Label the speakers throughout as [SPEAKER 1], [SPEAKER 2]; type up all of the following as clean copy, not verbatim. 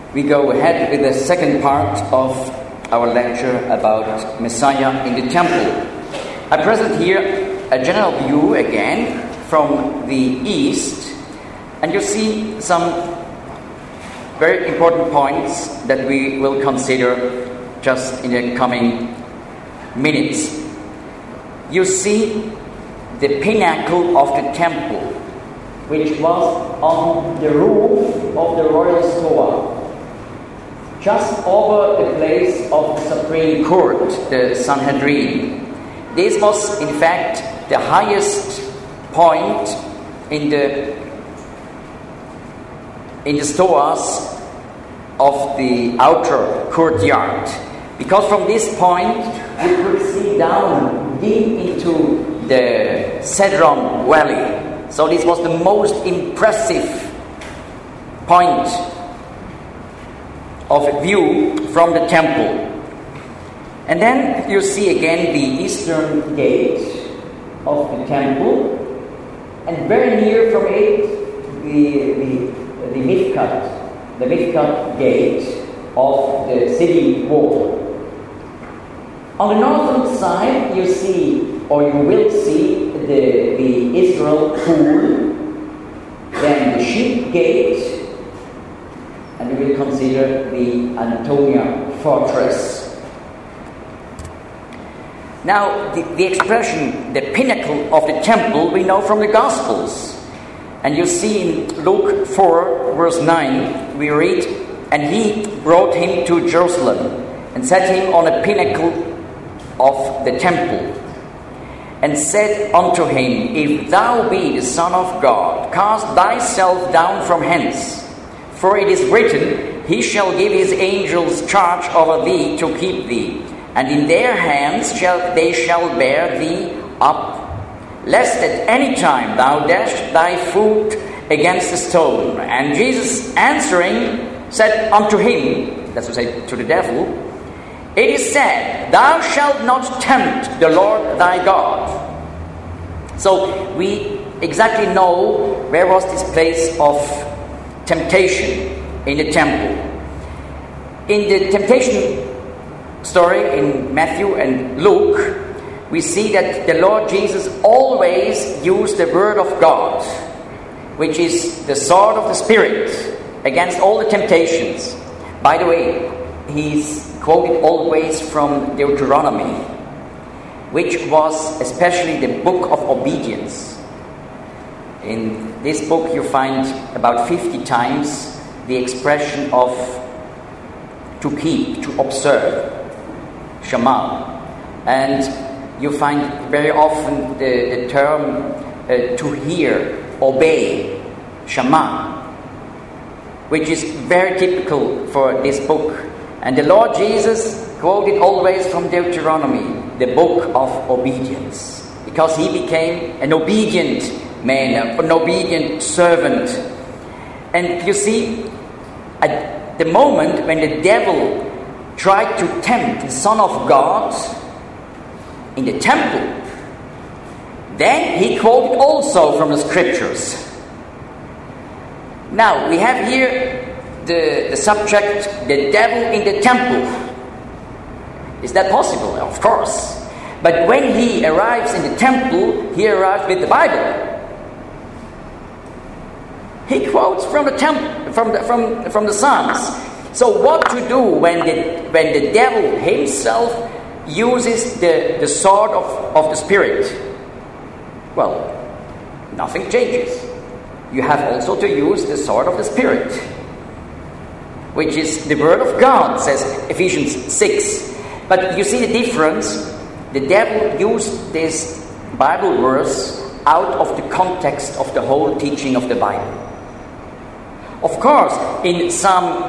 [SPEAKER 1] We go ahead with the second part of our lecture about Messiah in the temple. I present here a general view again from the east, and you see some very important points that we will consider just in the coming minutes. You see the pinnacle of the temple, which was on the roof of the royal store, just over the place of the Supreme Court, the Sanhedrin. This was, in fact, the highest point in the stores of the outer courtyard, because from this point you could see down deep into the Cedron Valley. So this was the most impressive point of view from the temple. And then you see again the eastern gate of the temple, and very near from it the Mifkat gate of the city wall. On the northern side you see, or you will see, the Israel pool, then the sheep gate, and we will consider the Antonia fortress. Now, the expression, the pinnacle of the temple, we know from the Gospels. And you see in Luke 4, verse 9, we read, "And he brought him to Jerusalem, and set him on a pinnacle of the temple, and said unto him, If thou be the Son of God, cast thyself down from hence. For it is written, He shall give his angels charge over thee to keep thee, and in their hands they shall bear thee up, lest at any time thou dash thy foot against a stone. And Jesus answering said unto him," that's to say to the devil, "It is said, Thou shalt not tempt the Lord thy God." So we exactly know where was this place of temptation in the temple. In the temptation story in Matthew and Luke, we see that the Lord Jesus always used the Word of God, which is the sword of the Spirit, against all the temptations. By the way, he's quoted always from Deuteronomy, which was especially the book of obedience. In this book you find about 50 times the expression of to keep, to observe, Shema. And you find very often the term to hear, obey, Shema, which is very typical for this book. And the Lord Jesus quoted always from Deuteronomy, the book of obedience, because he became an obedient man, an obedient servant. And you see, at the moment when the devil tried to tempt the Son of God in the temple, then he quoted also from the scriptures. Now we have here the subject, the devil in the temple. Is that possible? Of course. But when he arrives in the temple, he arrives with the Bible. He quotes from the temple, from the Psalms. So what to do when the devil himself uses the sword of the Spirit? Well, nothing changes. You have also to use the sword of the Spirit, which is the Word of God, says Ephesians 6. But you see the difference. The devil used this Bible verse out of the context of the whole teaching of the Bible. Of course, in Psalm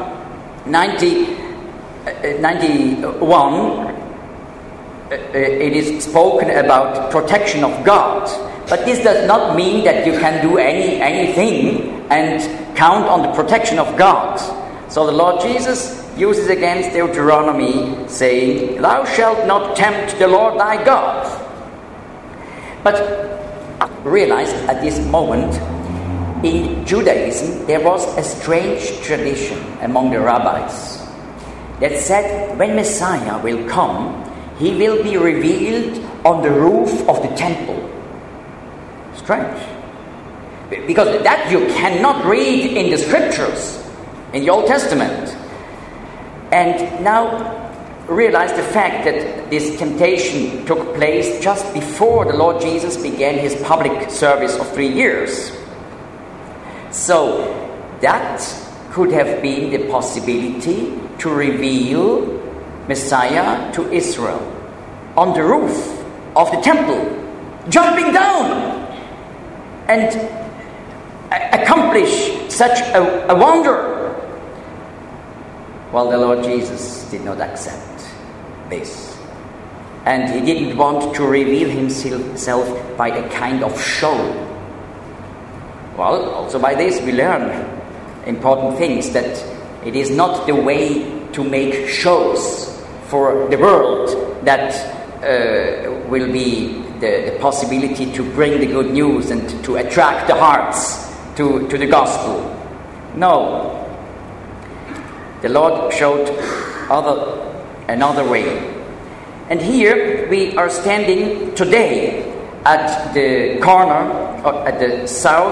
[SPEAKER 1] 91, it is spoken about protection of God. But this does not mean that you can do anything and count on the protection of God. So the Lord Jesus uses against Deuteronomy, saying, "Thou shalt not tempt the Lord thy God." But realize at this moment in Judaism, there was a strange tradition among the rabbis that said when Messiah will come, he will be revealed on the roof of the temple. Strange. Because that you cannot read in the scriptures, in the Old Testament. And now realize the fact that this temptation took place just before the Lord Jesus began his public service of 3 years. So that could have been the possibility to reveal Messiah to Israel on the roof of the temple, jumping down and accomplish such a wonder. Well, the Lord Jesus did not accept this. And he didn't want to reveal himself by a kind of show. Well, also by this we learn important things, that it is not the way to make shows for the world that will be the possibility to bring the good news and to attract the hearts to the gospel. No. The Lord showed another way. And here we are standing today at the corner, at the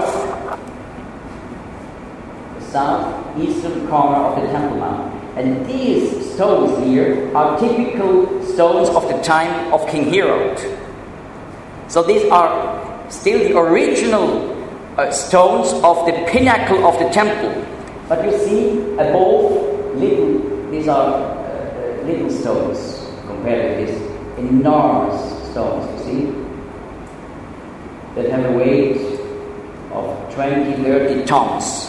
[SPEAKER 1] southeastern corner of the Temple Mount. And these stones here are typical stones of the time of King Herod. So these are still the original stones of the pinnacle of the temple. But you see above, these are little stones compared to these enormous stones, you see, that have a weight of 20-30 tons.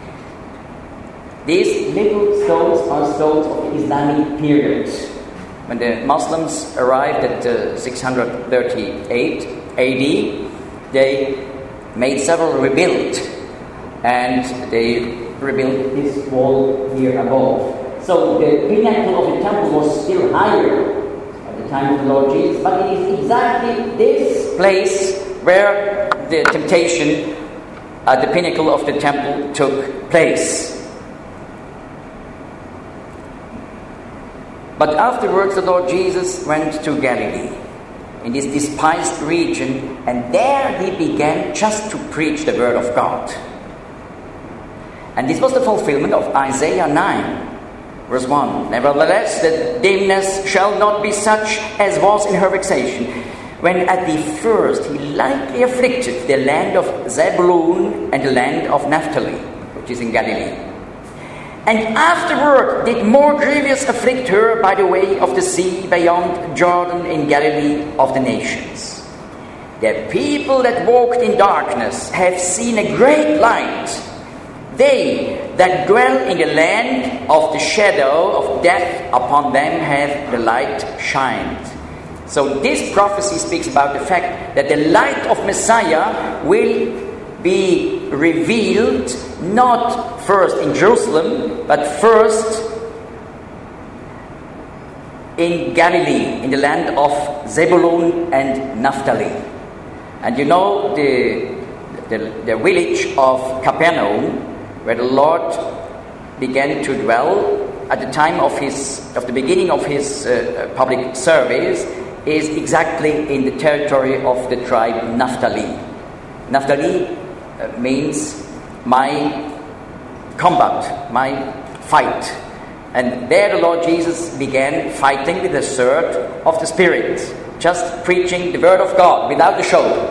[SPEAKER 1] These little stones are stones of the Islamic period. When the Muslims arrived at 638 AD, they made several rebuild, and they rebuilt this wall here above. So the pinnacle of the temple was still higher at the time of the Lord Jesus, but it is exactly this place where the temptation at the pinnacle of the temple took place. But afterwards the Lord Jesus went to Galilee, in this despised region, and there he began just to preach the word of God. And this was the fulfillment of Isaiah 9, verse 1. Nevertheless, the dimness shall not be such as was in her vexation, when at the first he lightly afflicted the land of Zebulun and the land of Naphtali, which is in Galilee. And afterward did more grievous afflict her by the way of the sea beyond Jordan in Galilee of the nations. The people that walked in darkness have seen a great light. They that dwell in the land of the shadow of death, upon them hath the light shined. So this prophecy speaks about the fact that the light of Messiah will be revealed not first in Jerusalem, but first in Galilee, in the land of Zebulun and Naphtali. And you know the village of Capernaum, where the Lord began to dwell at the time of the beginning of his public service, is exactly in the territory of the tribe Naphtali. Naphtali means my combat, my fight. And there the Lord Jesus began fighting with the sword of the Spirit, just preaching the word of God without the show.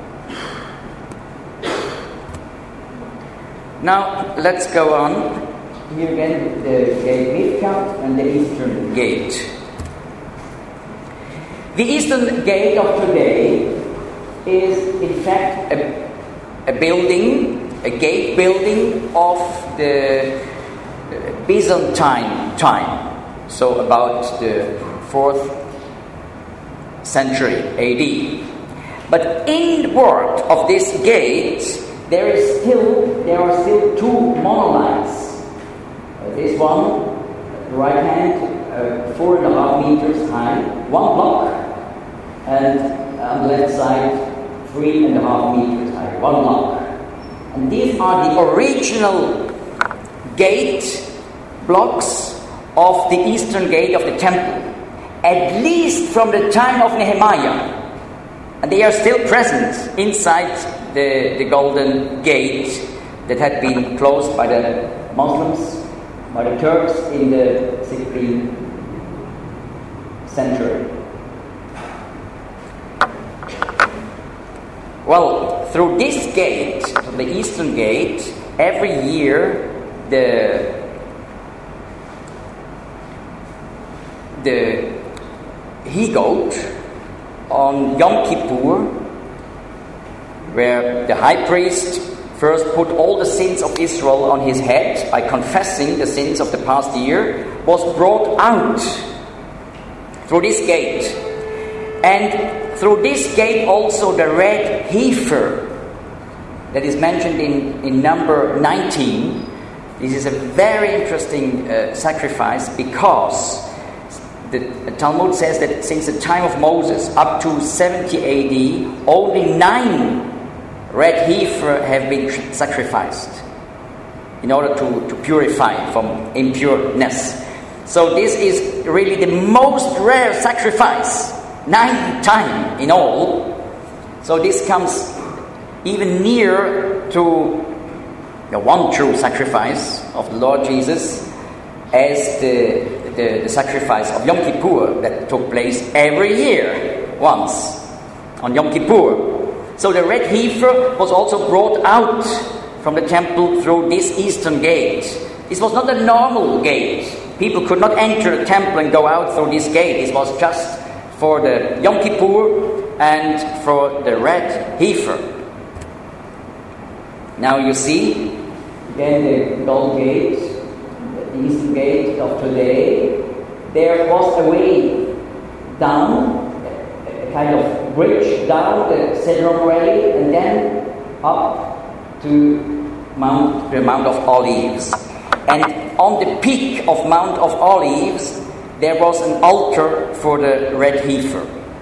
[SPEAKER 1] Now let's go on. Here again the gate Midgard and the eastern gate. The eastern gate of today is in fact a building, a gate building of the Byzantine time, so about the 4th century AD. But inward of this gate there are still two monoliths. This one, the right hand, 4.5 meters high, one block, and on the left side 3.5 meters high, one block. And these are the original gate blocks of the eastern gate of the temple, at least from the time of Nehemiah. And they are still present inside the Golden Gate that had been closed by the Muslims, by the Turks in the 16th century. Well, through this gate, the eastern gate, every year the he-goat on Yom Kippur, where the high priest first put all the sins of Israel on his head by confessing the sins of the past year, was brought out through this gate. And through this gate also the red heifer that is mentioned in number 19. This is a very interesting sacrifice, because the Talmud says that since the time of Moses up to 70 AD, only 9 red heifer have been sacrificed in order to purify from impureness. So this is really the most rare sacrifice, 9 times in all. So this comes even near to the one true sacrifice of the Lord Jesus, as the sacrifice of Yom Kippur that took place every year once on Yom Kippur. So the red heifer was also brought out from the temple through this eastern gate. This was not a normal gate. People could not enter the temple and go out through this gate. This was just for the Yom Kippur and for the red heifer. Now you see, again, the Golden Gate, the eastern gate of today. There was a way down, a kind of bridge down the Cedron Way, and then up to the Mount of Olives. And on the peak of Mount of Olives, there was an altar for the red heifer.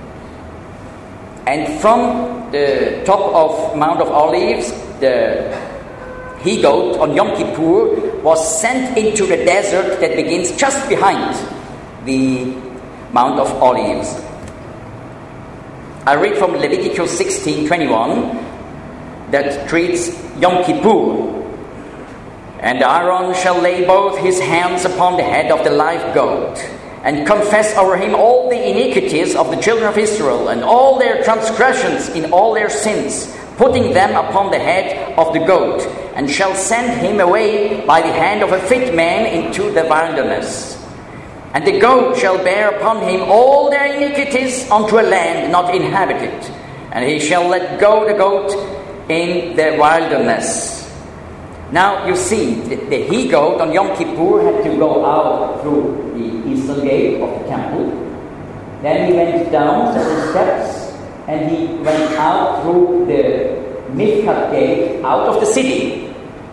[SPEAKER 1] And from the top of Mount of Olives, the he-goat on Yom Kippur was sent into the desert that begins just behind the Mount of Olives. I read from Leviticus 16:21 that treats Yom Kippur. And Aaron shall lay both his hands upon the head of the live goat, and confess over him all the iniquities of the children of Israel, and all their transgressions in all their sins, putting them upon the head of the goat, and shall send him away by the hand of a fit man into the wilderness. And the goat shall bear upon him all their iniquities unto a land not inhabited, and he shall let go the goat in the wilderness. Now you see, the he-goat on Yom Kippur had to go out through the eastern gate of the temple. Then he went down several steps, and he went out through the Mifkat gate out of the city.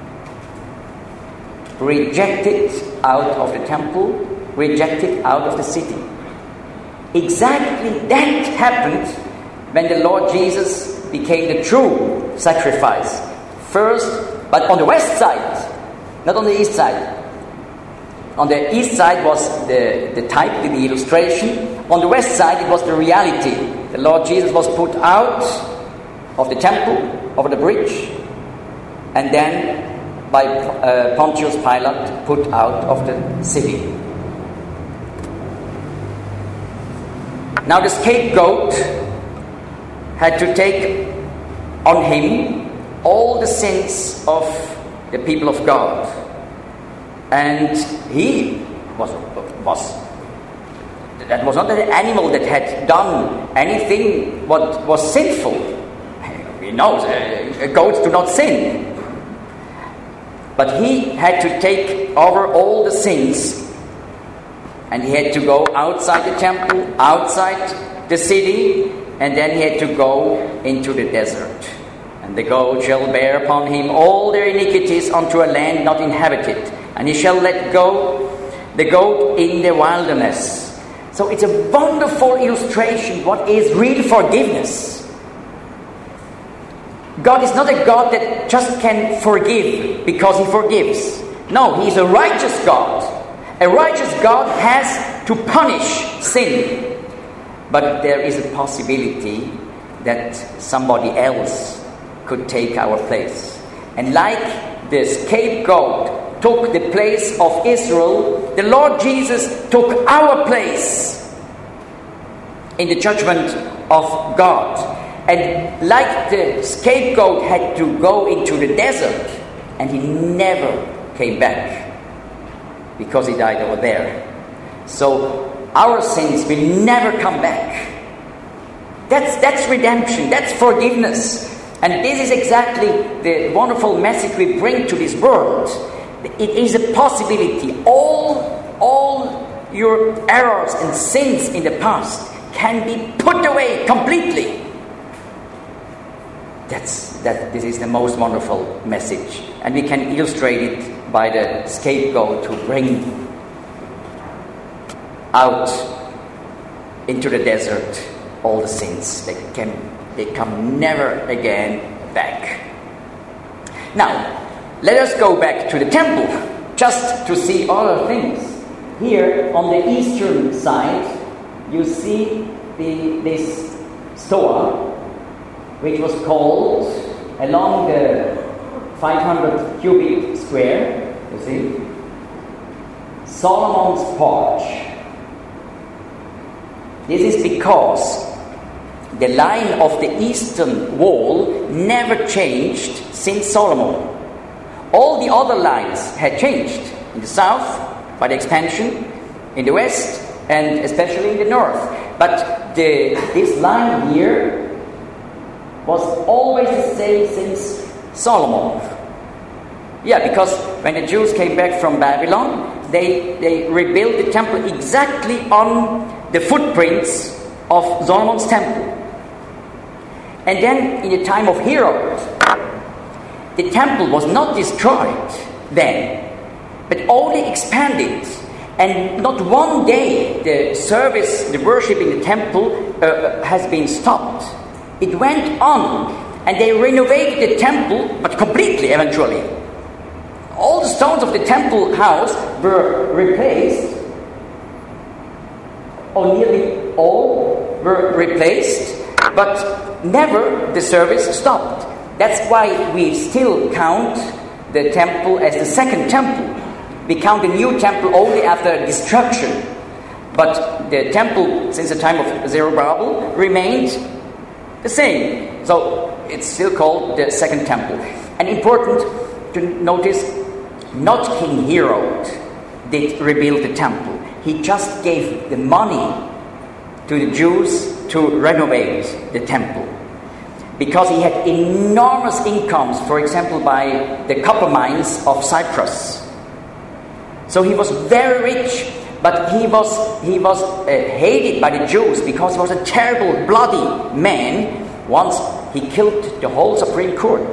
[SPEAKER 1] Rejected out of the temple, rejected out of the city. Exactly that happened when the Lord Jesus became the true sacrifice. First, but on the west side, not on the east side. On the east side was the type, the illustration. On the west side, it was the reality. The Lord Jesus was put out of the temple, over the bridge, and then by Pontius Pilate put out of the city. Now the scapegoat had to take on him all the sins of the people of God. And he that was not an animal that had done anything what was sinful. We know goats do not sin. But he had to take over all the sins, and he had to go outside the temple, outside the city, and then he had to go into the desert. And the goat shall bear upon him all their iniquities unto a land not inhabited, and he shall let go the goat in the wilderness. So it's a wonderful illustration what is real forgiveness. God is not a God that just can forgive because He forgives. No, He is a righteous God. A righteous God has to punish sin. But there is a possibility that somebody else could take our place. And like the scapegoat took the place of Israel, the Lord Jesus took our place in the judgment of God. And like the scapegoat had to go into the desert, and he never came back because he died over there. So our sins will never come back. That's redemption, that's forgiveness. And this is exactly the wonderful message we bring to this world. It is a possibility. All your errors and sins in the past can be put away completely. This is the most wonderful message. And we can illustrate it by the scapegoat who bring out into the desert all the sins. They come never again back. Now, let us go back to the temple just to see other things. Here on the eastern side, you see this store, which was called, along the 500 cubic square, you see, Solomon's porch. This is because the line of the eastern wall never changed since Solomon. All the other lines had changed. In the south, by the expansion, in the west, and especially in the north. But this line here was always the same since Solomon. Yeah, because when the Jews came back from Babylon, they rebuilt the temple exactly on the footprints of Solomon's temple. And then in the time of Herod, the temple was not destroyed then, but only expanded. And not one day the service, the worship in the temple has been stopped. It went on, and they renovated the temple, but completely eventually. All the stones of the temple house were replaced, or nearly all were replaced, but never the service stopped. That's why we still count the temple as the second temple. We count the new temple only after destruction. But the temple, since the time of Zerubbabel, remained the same. So it's still called the second temple. And important to notice, not King Herod did rebuild the temple. He just gave the money to the Jews to renovate the temple. Because he had enormous incomes, for example, by the copper mines of Cyprus. So he was very rich, but he was hated by the Jews because he was a terrible, bloody man. Once he killed the whole Supreme Court.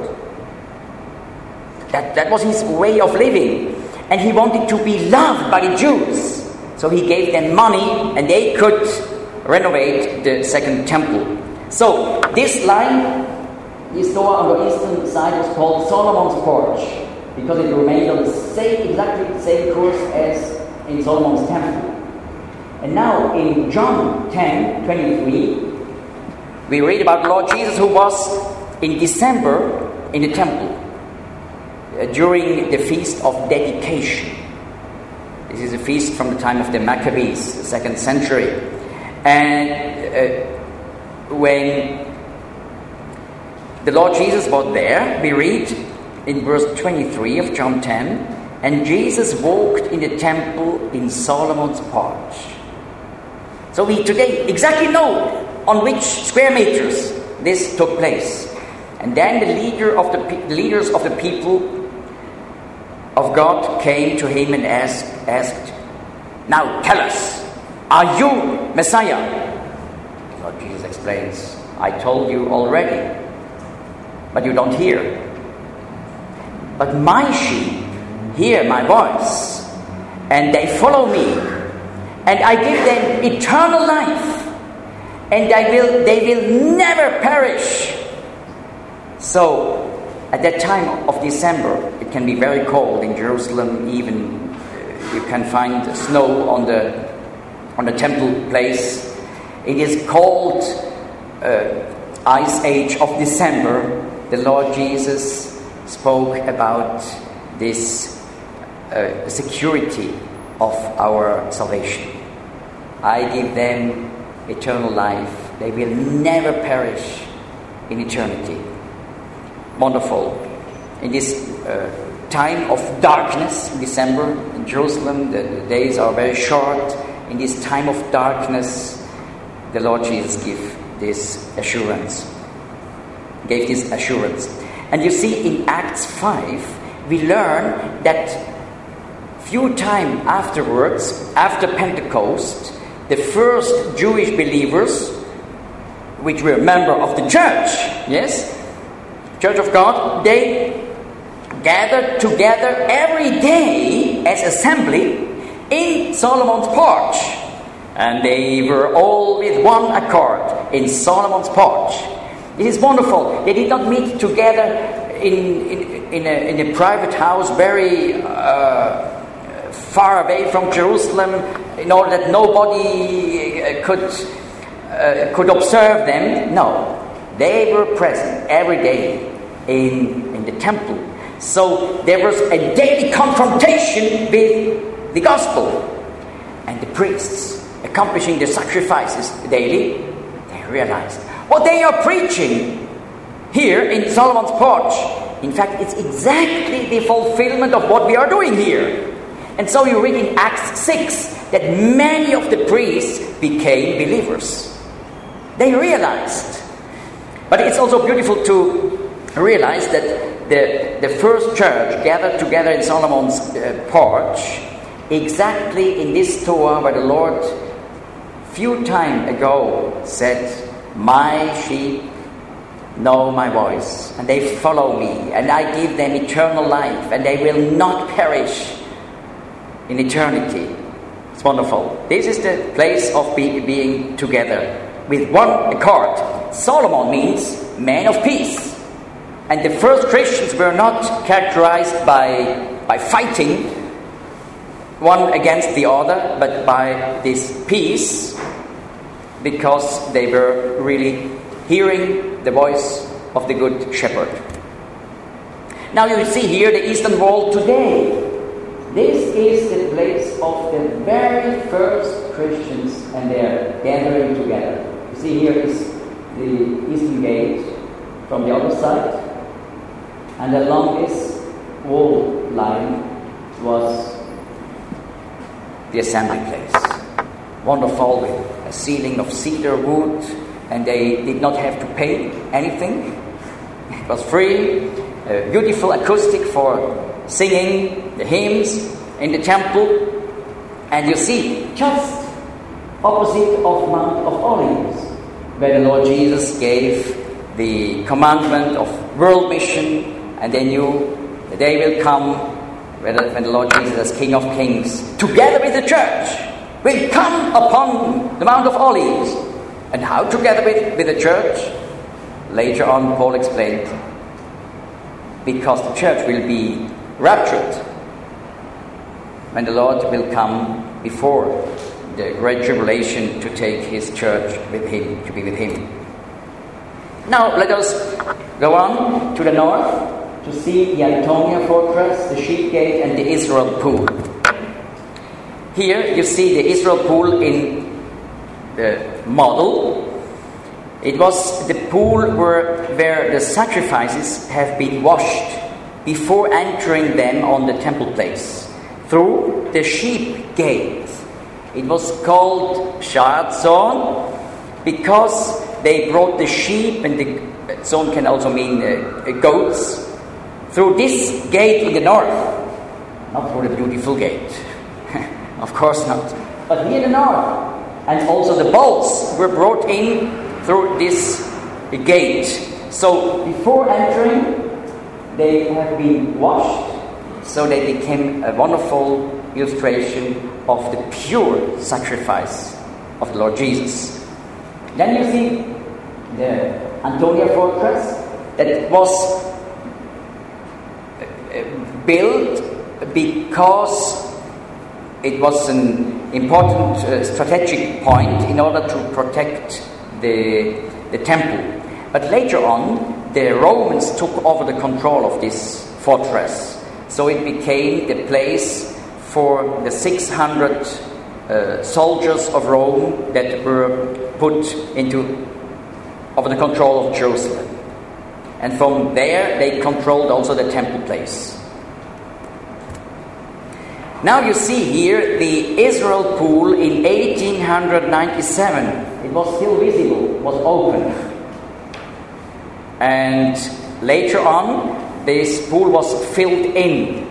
[SPEAKER 1] That was his way of living. And he wanted to be loved by the Jews. So he gave them money, and they could renovate the second temple. So this line, this door on the eastern side, was called Solomon's porch, because it remained on exactly the same course as in Solomon's temple. And now in John 10:23, we read about Lord Jesus, who was in December in the temple during the feast of dedication. This is a feast from the time of the Maccabees, the 2nd century. And when the Lord Jesus was there, we read in verse 23 of John 10, and Jesus walked in the temple in Solomon's porch. So we today exactly know on which square meters this took place. And then the leaders of the people of God came to him and asked, "Now tell us, are you Messiah?" Lord Jesus explains, "I told you already, but you don't hear. But my sheep hear my voice, and they follow me, and I give them eternal life, and they will never perish. So, at that time of December, it can be very cold in Jerusalem. Even you can find snow on the temple place. It is called Ice Age of December. The Lord Jesus spoke about this security of our salvation. I give them eternal life. They will never perish in eternity. Wonderful. In this time of darkness in December in Jerusalem, the days are very short. In this time of darkness, the Lord Jesus gave this assurance. And you see in Acts 5, we learn that few time afterwards, after Pentecost, the first Jewish believers, which were member of the church, yes, Church of God, they gathered together every day as assembly in Solomon's porch. And they were all with one accord in Solomon's porch. It is wonderful. They did not meet together in a private house very far away from Jerusalem in order that nobody could observe them. No, they were present every day in the temple. So there was a daily confrontation with the gospel. And the priests, accomplishing the sacrifices daily, they realized what they are preaching here in Solomon's porch, in fact, it's exactly the fulfillment of what we are doing here. And so you read in Acts 6 that many of the priests became believers. They realized. But it's also beautiful to realize that the first church gathered together in Solomon's porch, exactly in this Torah where the Lord few time ago said, "My sheep know my voice, and they follow me, and I give them eternal life, and they will not perish in eternity." It's wonderful. This is the place of being together with one accord. Solomon means man of peace. And the first Christians were not characterized by fighting one against the other, but by this peace, because they were really hearing the voice of the Good Shepherd. Now you see here the Eastern Wall today. This is the place of the very first Christians, and they are gathering together. You see here is the Eastern Gate from the other side, and along this wall line was the assembly place. Wonderful, with a ceiling of cedar wood, and they did not have to pay anything. It was free, a beautiful acoustic for singing the hymns in the temple. And you see, just opposite of Mount of Olives, where the Lord Jesus gave the commandment of world mission, and they knew the day will come when the Lord Jesus as King of Kings, together with the church, will come upon the Mount of Olives. And how together with the church? Later on, Paul explained, because the church will be raptured when the Lord will come before the great tribulation to take his church with him, to be with him. Now let us go on to the north to see the Antonia Fortress, the Sheep Gate, and the Israel Pool. Here you see the Israel Pool in the model. It was the pool where the sacrifices have been washed before entering them on the temple place through the Sheep Gate. It was called Sha'at Zon because they brought the sheep, and the zon can also mean goats, through this gate in the north. Not through the beautiful gate, of course not, but near the north. And also the bulls were brought in through this gate. So before entering, they have been washed, so they became a wonderful illustration of the pure sacrifice of the Lord Jesus. Then you see the Antonia Fortress. that was built because it was an important strategic point in order to protect the temple. But later on, the Romans took over the control of this fortress. So it became the place for the 600 soldiers of Rome that were put over the control of Jerusalem. And from there, they controlled also the temple place. Now you see here the Israel Pool in 1897. It was still visible, was open. And later on, this pool was filled in.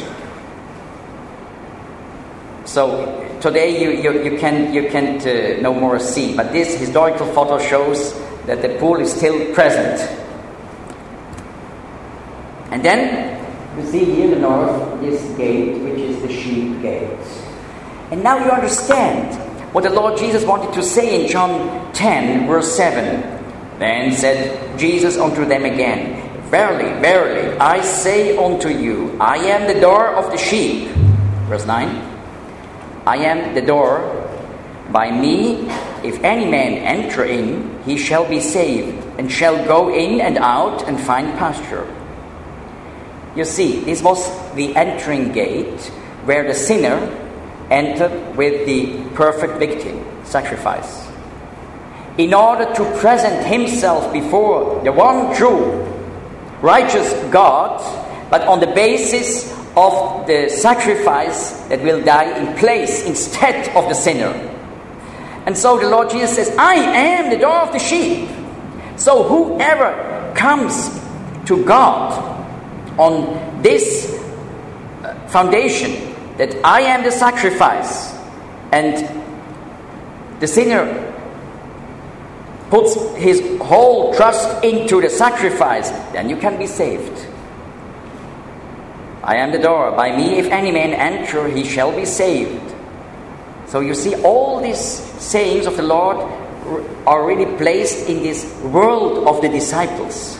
[SPEAKER 1] So today you can't no more see, but this historical photo shows that the pool is still present. And then you see here in the north this gate, which is the sheep gate. And now you understand what the Lord Jesus wanted to say in John 10, verse 7. Then said Jesus unto them again, Verily, verily, I say unto you, I am the door of the sheep. Verse 9. I am the door. By me, if any man enter in, he shall be saved, and shall go in and out and find pasture. You see, this was the entering gate where the sinner entered with the perfect victim, sacrifice. In order to present himself before the one true, righteous God, but on the basis of the sacrifice that will die in place instead of the sinner. And so the Lord Jesus says, I am the door of the sheep. So whoever comes to God on this foundation, that I am the sacrifice, and the sinner puts his whole trust into the sacrifice, then you can be saved. I am the door. By me, if any man enter, he shall be saved. So you see, all these sayings of the Lord are really placed in this world of the disciples.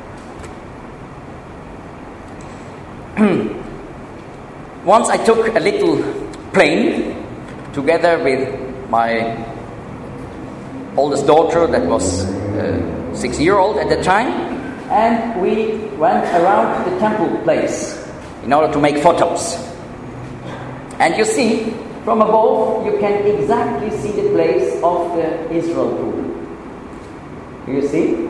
[SPEAKER 1] Once I took a little plane together with my oldest daughter that was 6-year-old at the time, and we went around the temple place in order to make photos. And you see, from above, you can exactly see the place of the Israel Pool. Do you see?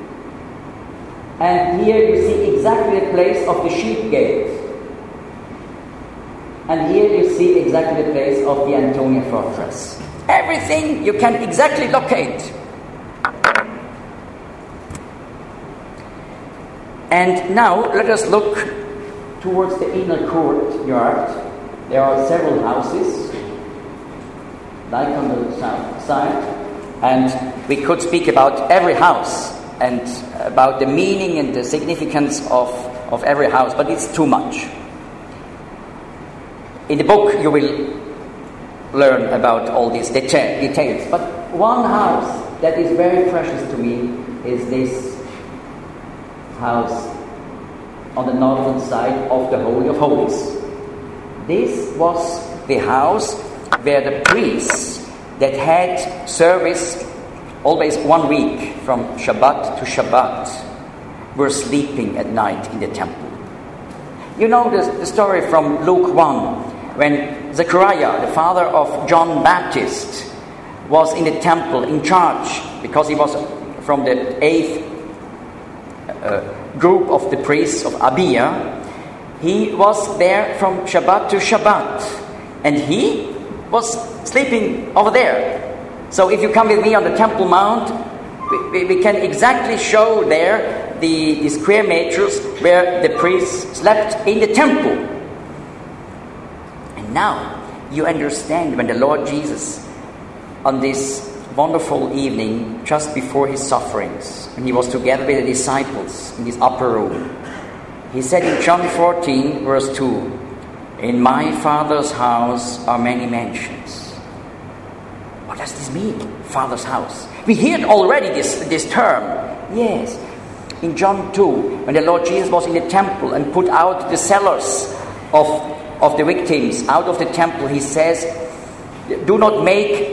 [SPEAKER 1] And here you see exactly the place of the sheep gate. And here you see exactly the place of the Antonia fortress. Everything you can exactly locate. And now let us look towards the inner courtyard. There are several houses, like on the south side, and we could speak about every house and about the meaning and the significance of every house, but it's too much. In the book you will learn about all these details, but one house that is very precious to me is this house on the northern side of the Holy of Holies. This was the house where the priests that had service always 1 week from Shabbat to Shabbat were sleeping at night in the temple. You know the story from Luke 1, when Zechariah, the father of John Baptist, was in the temple in charge because he was from the 8th group of the priests of Abia. He was there from Shabbat to Shabbat, and he was sleeping over there. So if you come with me on the Temple Mount, we can exactly show there the square meters where the priests slept in the temple. And now you understand when the Lord Jesus, on this wonderful evening just before his sufferings, when he was together with the disciples in this upper room, he said in John 14, verse 2, "In my Father's house are many mansions." What does this mean, Father's house? We heard already this term. Yes, in John 2, when the Lord Jesus was in the temple and put out the sellers of the victims out of the temple, he says, do not make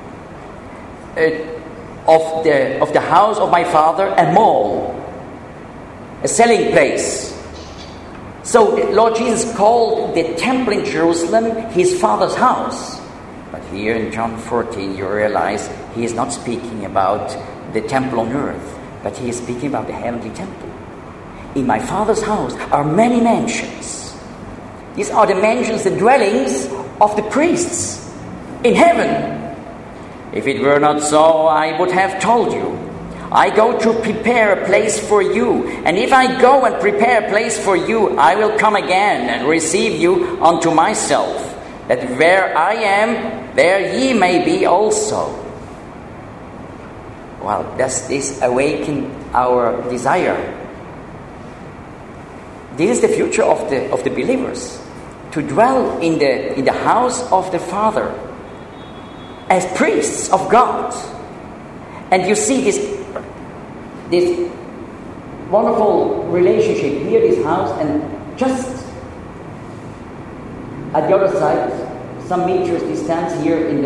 [SPEAKER 1] of the house of my Father a mall, a selling place. So the Lord Jesus called the temple in Jerusalem his Father's house. But here in John 14 you realize he is not speaking about the temple on earth, but he is speaking about the heavenly temple. In my Father's house are many mansions. These are the mansions, the dwellings of the priests in heaven. If it were not so, I would have told you. I go to prepare a place for you. And if I go and prepare a place for you, I will come again and receive you unto myself, that where I am, there ye may be also. Well, does this awaken our desire? This is the future of the believers, to dwell in the house of the Father as priests of God. And you see this wonderful relationship here, this house, and just at the other side, some meters distance here in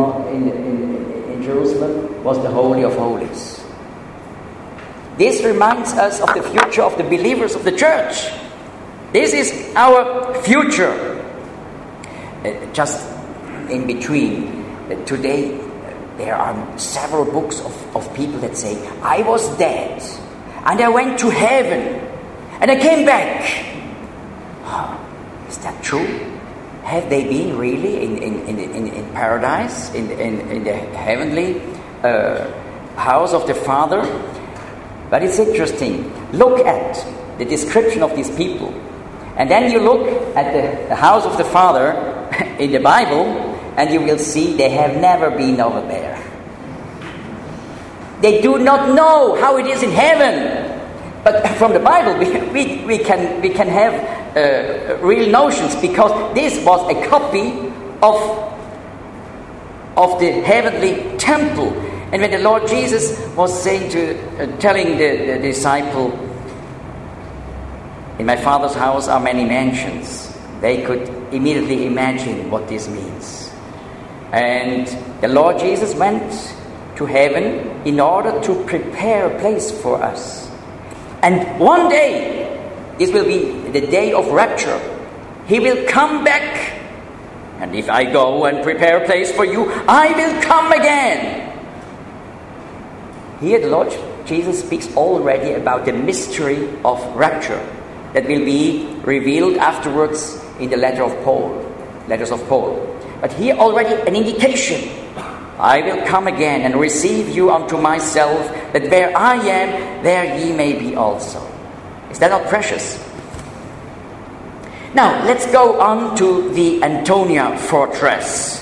[SPEAKER 1] Jerusalem, was the Holy of Holies. This reminds us of the future of the believers of the church. This is our future. Just in between, today there are several books of people that say, I was dead and I went to heaven and I came back. Oh, is that true? Have they been really in paradise, in the heavenly house of the Father? But it's interesting. Look at the description of these people, and then you look at the house of the Father in the Bible, and you will see they have never been over there. They do not know how it is in heaven. But from the Bible, we can have real notions, because this was a copy of the heavenly temple. And when the Lord Jesus was saying telling the disciple, in my Father's house are many mansions, they could immediately imagine what this means. And the Lord Jesus went to heaven in order to prepare a place for us. And one day, this will be the day of rapture, He will come back. And if I go and prepare a place for you, I will come again. Here the Lord Jesus speaks already about the mystery of rapture that will be revealed afterwards in the letters of Paul. But here already an indication. I will come again and receive you unto myself, that where I am, there ye may be also. Is that not precious? Now, let's go on to the Antonia fortress.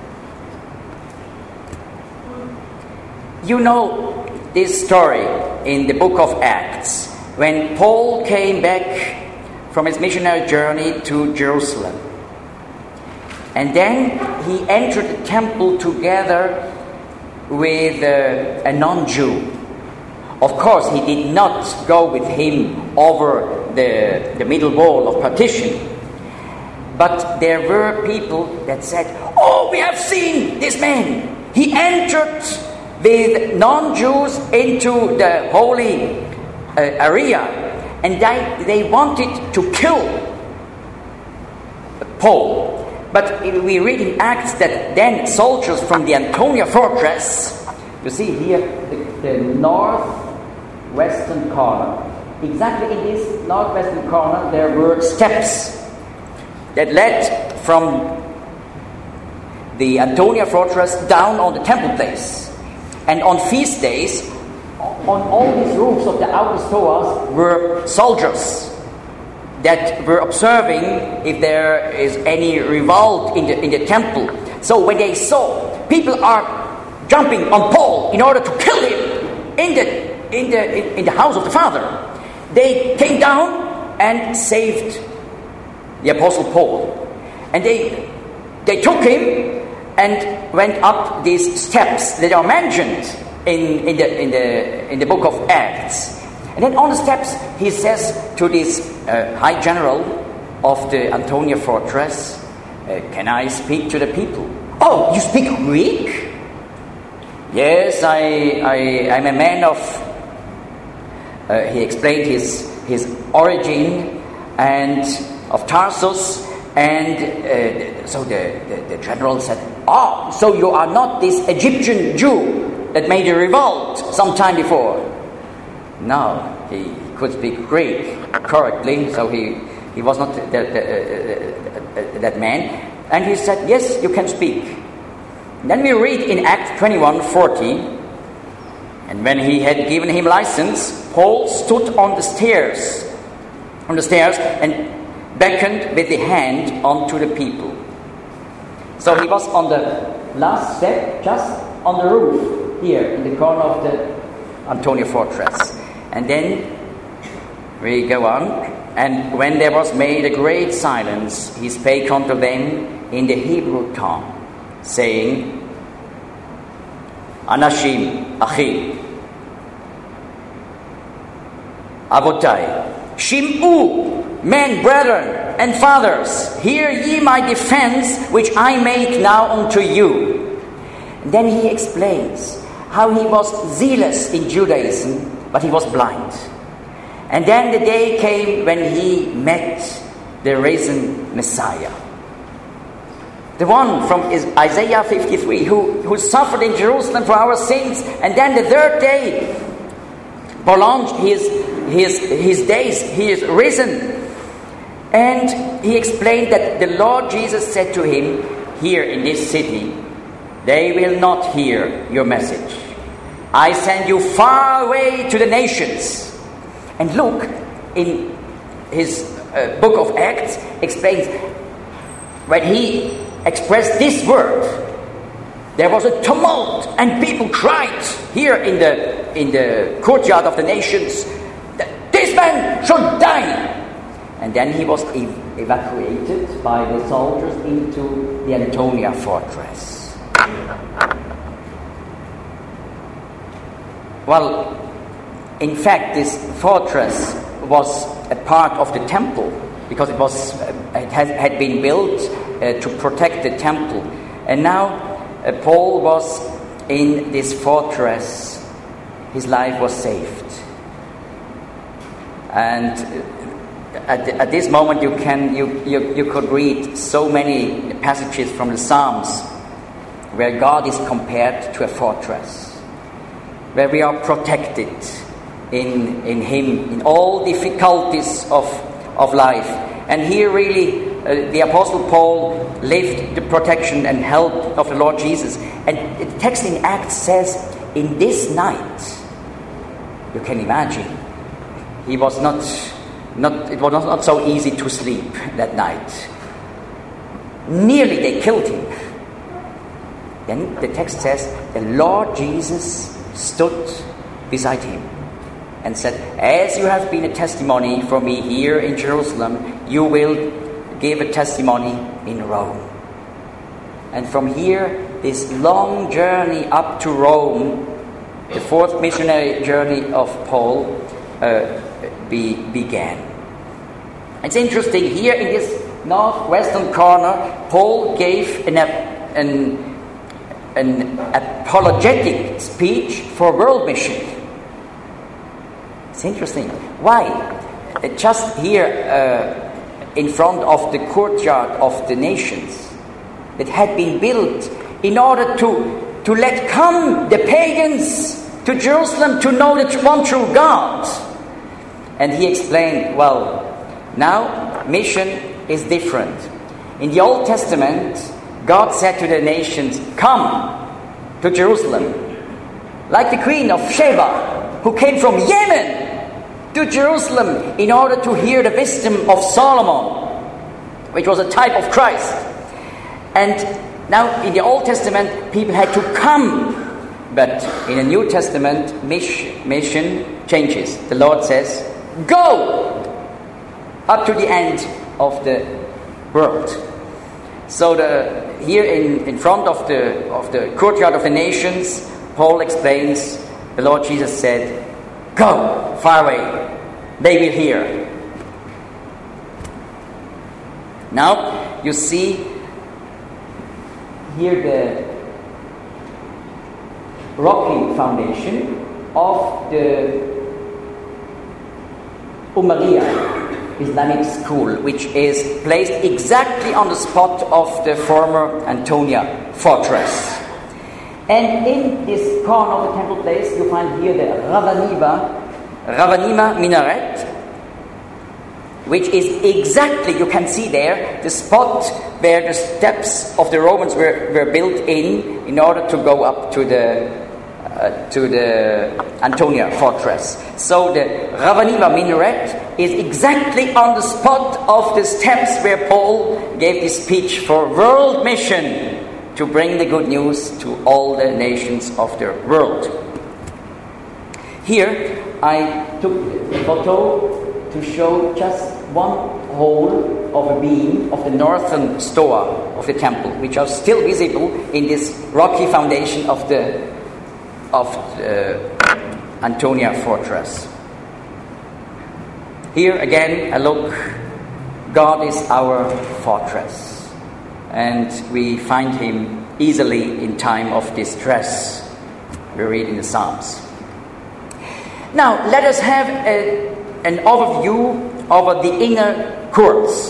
[SPEAKER 1] You know this story in the book of Acts, when Paul came back from his missionary journey to Jerusalem. And then he entered the temple together with a non-Jew. Of course, he did not go with him over the middle wall of partition. But there were people that said, oh, we have seen this man. He entered with non-Jews into the holy area. And they wanted to kill Paul. But we read in Acts that then soldiers from the Antonia fortress, you see here the northwestern corner, exactly in this northwestern corner there were steps that led from the Antonia fortress down on the temple place. And on feast days, on all these roofs of the outer stoas were soldiers that were observing if there is any revolt in the temple. So when they saw people are jumping on Paul in order to kill him in the house of the Father, they came down and saved the Apostle Paul. And they took him and went up these steps that are mentioned in the book of Acts. And then on the steps, he says to this high general of the Antonia fortress, can I speak to the people? Oh, you speak Greek? Yes, I'm a man of... he explained his origin and of Tarsus, and so the general said, oh, so you are not this Egyptian Jew that made a revolt some time before? No, he could speak Greek correctly, so he was not that man. And he said, yes, you can speak. Then we read in Acts 21:40, and when he had given him license, Paul stood on the stairs and beckoned with the hand unto the people. So he was on the last step, just on the roof, here in the corner of the Antonia fortress. And then we go on, and when there was made a great silence, he spake unto them in the Hebrew tongue, saying, Anashim, Achim, Avotai, Shim'u, men, brethren, and fathers, hear ye my defense, which I make now unto you. And then he explains how he was zealous in Judaism, but he was blind. And then the day came when he met the risen Messiah. The one from Isaiah 53, who suffered in Jerusalem for our sins, and then the third day prolonged his days, he is risen. And he explained that the Lord Jesus said to him, here in this city, they will not hear your message. I send you far away to the nations. And Luke, in his book of Acts, explains when he expressed this word, there was a tumult and people cried here in the courtyard of the nations that this man should die. And then he was evacuated by the soldiers into the Antonia fortress. Well, in fact, this fortress was a part of the temple because it had been built to protect the temple. And now Paul was in this fortress. His life was saved. And at this moment you could read so many passages from the Psalms where God is compared to a fortress, where we are protected in Him in all difficulties of life. And here really the Apostle Paul lived the protection and help of the Lord Jesus. And the text in Acts says, in this night, you can imagine, it was not so easy to sleep that night. Nearly they killed him. Then the text says, the Lord Jesus stood beside him and said, as you have been a testimony for me here in Jerusalem, you will give a testimony in Rome. And from here, this long journey up to Rome, the fourth missionary journey of Paul, began. It's interesting, here in this northwestern corner, Paul gave an apologetic speech for world mission. It's interesting. Why? Just here in front of the courtyard of the nations that had been built in order to let come the pagans to Jerusalem to know the one true God. And he explained, well, now mission is different. In the Old Testament, God said to the nations, come to Jerusalem. Like the queen of Sheba, who came from Yemen to Jerusalem in order to hear the wisdom of Solomon, which was a type of Christ. And now in the Old Testament, people had to come. But in the New Testament, mission changes. The Lord says, go up to the end of the world. So here in front of the courtyard of the nations, Paul explains, the Lord Jesus said, Go far away. They will hear. Now you see here the rocky foundation of the Umayyad Islamic school, which is placed exactly on the spot of the former Antonia fortress. And in this corner of the temple place, you find here the Ravanima minaret, which is exactly, you can see there, the spot where the steps of the Romans were built in order to go up to the Antonia fortress. So the Ravanima minaret is exactly on the spot of the steps where Paul gave this speech for world mission to bring the good news to all the nations of the world. Here I took a photo to show just one hole of a beam of the northern stoa of the temple, which are still visible in this rocky foundation of the Antonia fortress. Here again a look. God is our fortress, and we find Him easily in time of distress. We read in the Psalms. Now let us have an overview over the inner courts.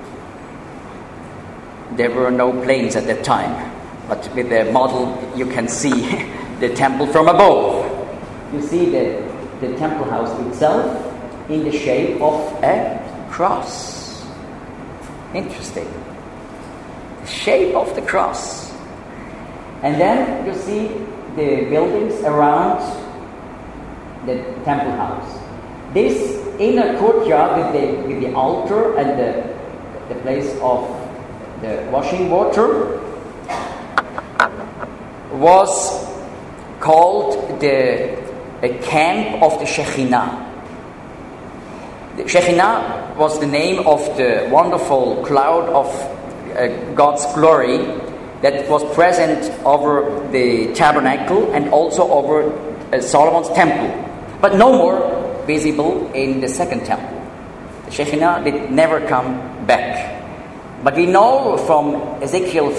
[SPEAKER 1] There were no planes at that time, but with the model you can see the temple from above. You see the temple house itself in the shape of a cross. Interesting. The shape of the cross. And then you see the buildings around the temple house. This inner courtyard with the altar and the place of the washing water was called the camp of the Shekhinah. The Shekhinah was the name of the wonderful cloud of God's glory that was present over the tabernacle and also over Solomon's temple, but no more visible in the second temple. The Shekhinah did never come back. But we know from Ezekiel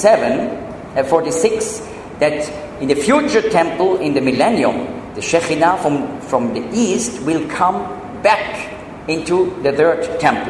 [SPEAKER 1] 46 that in the future temple in the millennium, the Shekhinah from the east will come back into the third temple.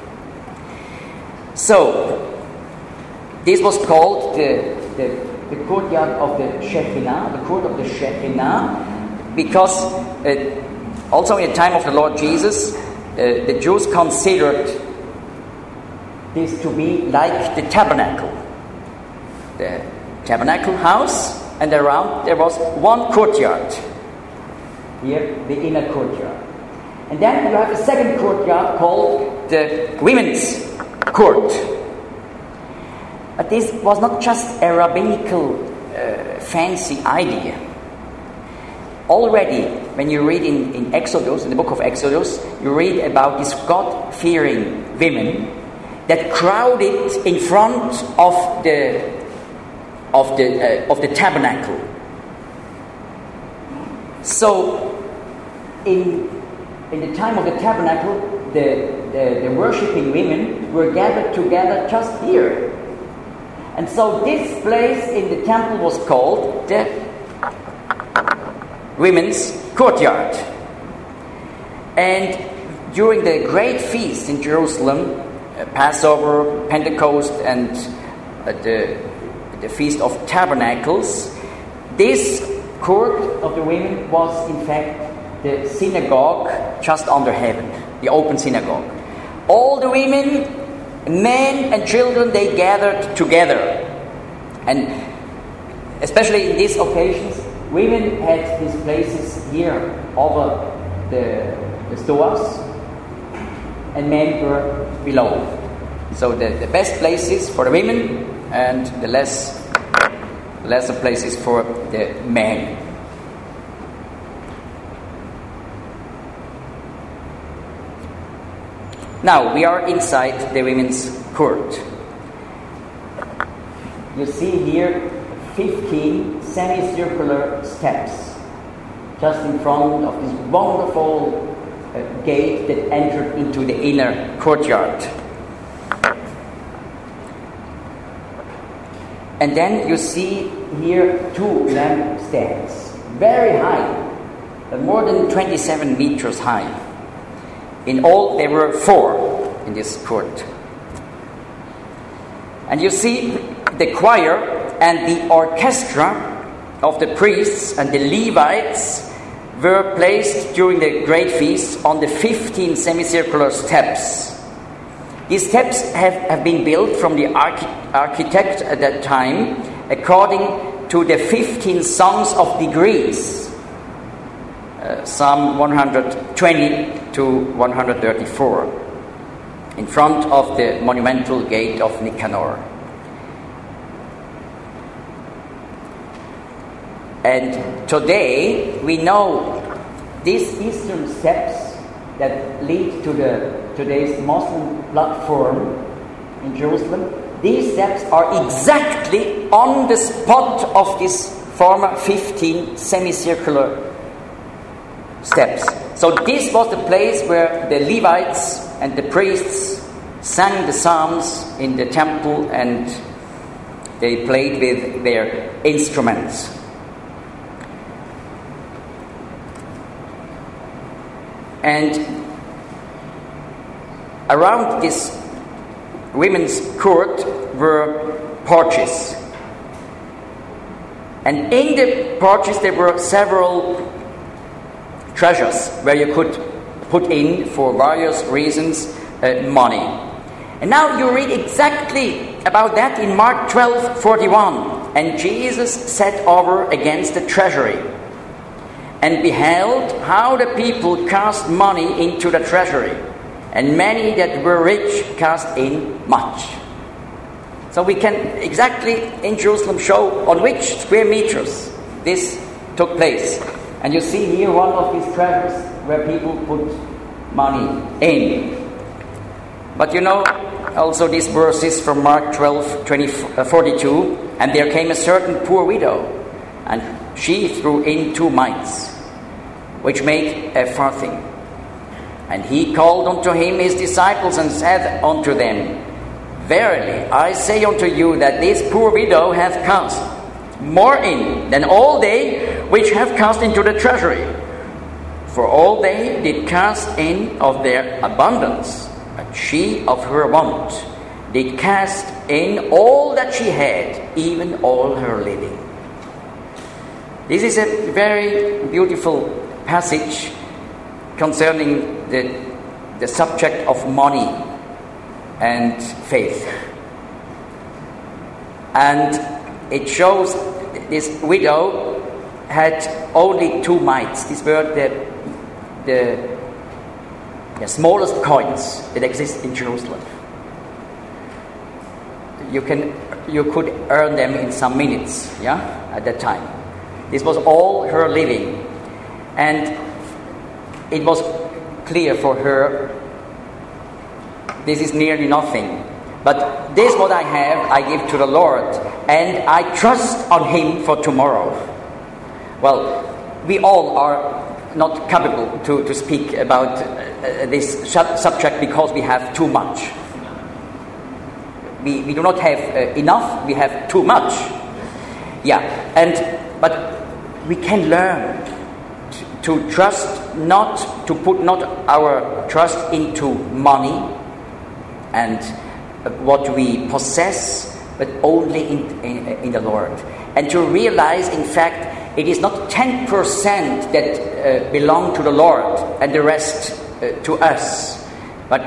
[SPEAKER 1] So this was called the courtyard of the Shekhinah, the court of the Shekhinah, because also in the time of the Lord Jesus, the Jews considered this to be like the tabernacle. The tabernacle house, and around there was one courtyard. Here, the inner courtyard. And then you have a second courtyard called the women's court. But this was not just a rabbinical fancy idea. Already, when you read in Exodus, in the book of Exodus, you read about these God-fearing women that crowded in front of the tabernacle. So, in the time of the tabernacle, the worshipping women were gathered together just here. And so this place in the temple was called the women's courtyard. And during the great feasts in Jerusalem, Passover, Pentecost, and the Feast of Tabernacles, this court of the women was in fact the synagogue just under heaven, the open synagogue. All the women, men and children, they gathered together. And especially in these occasions, women had these places here over the stoas, and men were below. So the best places for the women and the lesser places for the men. Now we are inside the women's court. You see here 15 semicircular steps. just in front of this wonderful gate that entered into the inner courtyard. And then you see here 2 lampstands, very high, more than 27 meters high. In all, there were 4 in this court. And you see the choir and the orchestra of the priests and the Levites were placed during the great feast on the 15 semicircular steps. These steps have been built from the architect at that time according to the 15 songs of degrees, Psalm 120 to 134, in front of the monumental gate of Nicanor. And today we know these eastern steps that lead to today's Muslim platform in Jerusalem, these steps are exactly on the spot of this former 15 semicircular steps. So this was the place where the Levites and the priests sang the psalms in the temple, and they played with their instruments. And around this women's court were porches. And in the porches there were several treasures where you could put in, for various reasons, money. And now you read exactly about that in Mark 12:41. And Jesus sat over against the treasury, and beheld how the people cast money into the treasury, and many that were rich cast in much. So we can exactly in Jerusalem show on which square meters this took place. And you see here one of these treasures where people put money in. But you know also these verses from Mark 12:42, and there came a certain poor widow, and she threw in 2 mites, which made a farthing. And he called unto him his disciples, and said unto them, Verily I say unto you, that this poor widow hath cast more in than all they which have cast into the treasury. For all they did cast in of their abundance, but she of her want did cast in all that she had, even all her living. This is a very beautiful passage concerning the subject of money and faith. And it shows this widow had only 2 mites. These were the smallest coins that exist in Jerusalem. You could earn them in some minutes, at that time. This was all her living. And it was clear for her, this is nearly nothing. But this what I have, I give to the Lord, and I trust on Him for tomorrow. Well, we all are not capable to speak about this subject because we have too much. We do not have enough, we have too much. But we can learn to trust, not to put not our trust into money and what we possess, but only in the Lord. And to realize, in fact, it is not 10% that belong to the Lord and the rest to us, but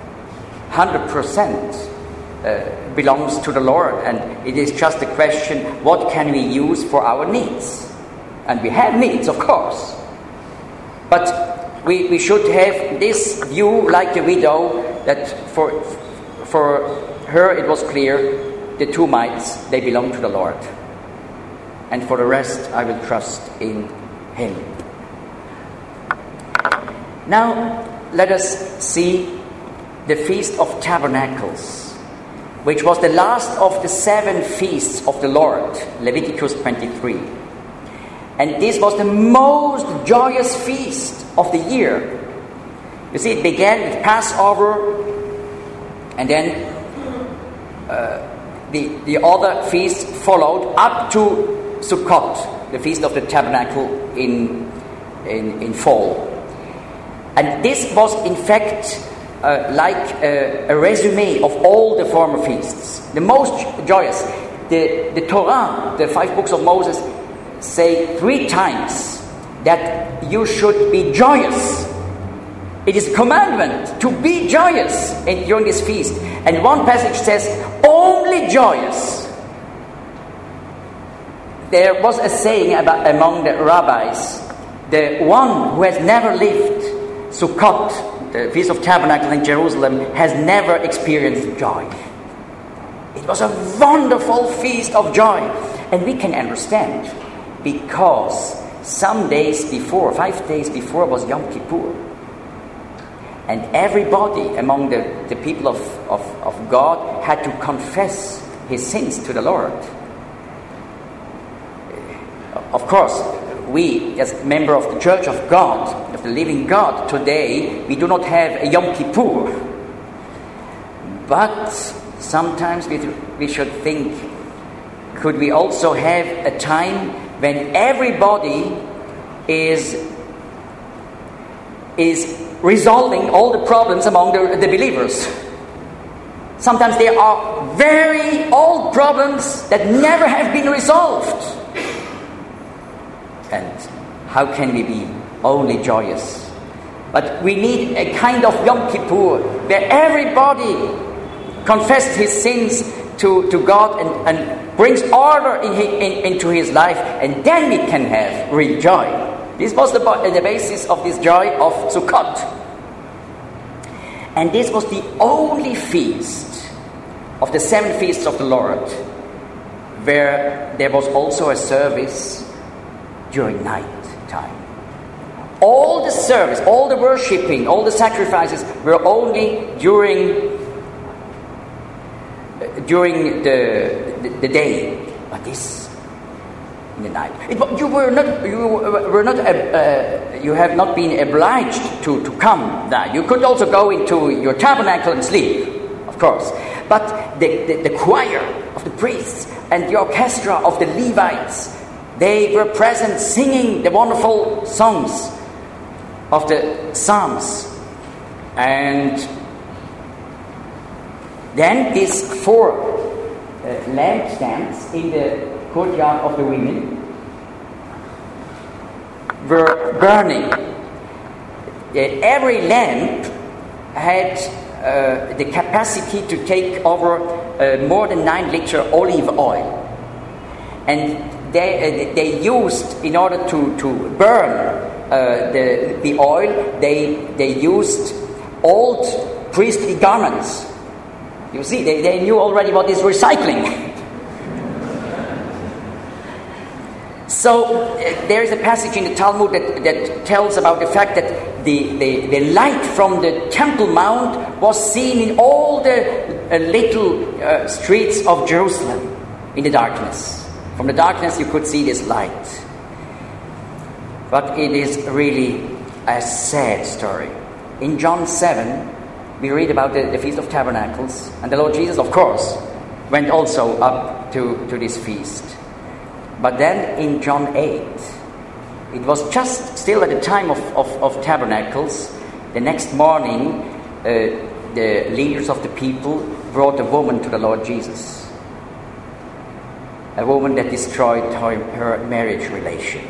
[SPEAKER 1] 100% belongs to the Lord. And it is just a question, what can we use for our needs? And we have needs, of course. But we should have this view like the widow, that for her it was clear, the 2 mites, they belong to the Lord. And for the rest, I will trust in Him. Now, let us see the Feast of Tabernacles, which was the last of the 7 feasts of the Lord, Leviticus 23. And this was the most joyous feast of the year. You see, it began with Passover, and then the other feasts followed up to Sukkot, the Feast of the Tabernacle in fall. And this was, in fact, like a resume of all the former feasts. The most joyous. The Torah, the 5 books of Moses, say 3 times that you should be joyous. It is a commandment to be joyous during this feast. And one passage says, only joyous. There was a saying among the rabbis, the one who has never lived Sukkot, the Feast of Tabernacles in Jerusalem, has never experienced joy. It was a wonderful feast of joy. And we can understand, because some days before, 5 days before, was Yom Kippur. And everybody among the people of God had to confess his sins to the Lord. Of course, we, as member of the Church of God, of the living God, today, we do not have a Yom Kippur. But sometimes we should think, could we also have a time when everybody is resolving all the problems among the believers? Sometimes there are very old problems that never have been resolved. And how can we be only joyous? But we need a kind of Yom Kippur where everybody confesses his sins to God and brings order into his life, and then we can have real joy. This was the basis of this joy of Sukkot. And this was the only feast of the 7 feasts of the Lord where there was also a service during night time. All the service, all the worshipping, all the sacrifices were only during the day, but this in the night. You have not been obliged to come there. You could also go into your tabernacle and sleep, of course. But the choir of the priests and the orchestra of the Levites, they were present singing the wonderful songs of the Psalms. And then these 4 lampstands in the courtyard of the women were burning. Every lamp had the capacity to take over more than 9 liter olive oil. And they used, in order to burn the oil, they used old priestly garments. You see, they knew already what is recycling. So there is a passage in the Talmud that tells about the fact that the light from the Temple Mount was seen in all the little streets of Jerusalem in the darkness. From the darkness you could see this light. But it is really a sad story. In John 7, we read about the Feast of Tabernacles, and the Lord Jesus, of course, went also up to this feast. But then in John 8, it was just still at the time of Tabernacles. The next morning, the leaders of the people brought a woman to the Lord Jesus. A woman that destroyed her marriage relation.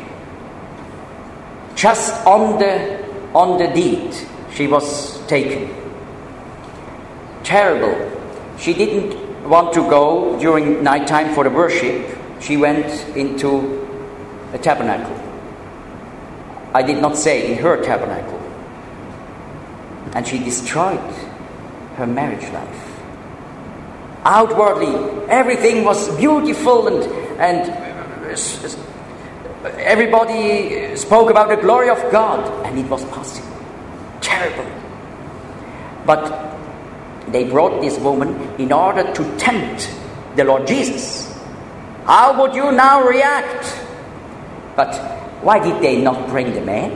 [SPEAKER 1] Just on the deed, she was taken. Terrible. She didn't want to go during nighttime for the worship. She went into a tabernacle. I did not say in her tabernacle. And she destroyed her marriage life. Outwardly, everything was beautiful and everybody spoke about the glory of God, and it was possible. Terrible. But they brought this woman in order to tempt the Lord Jesus. How would you now react But why did they not bring the man?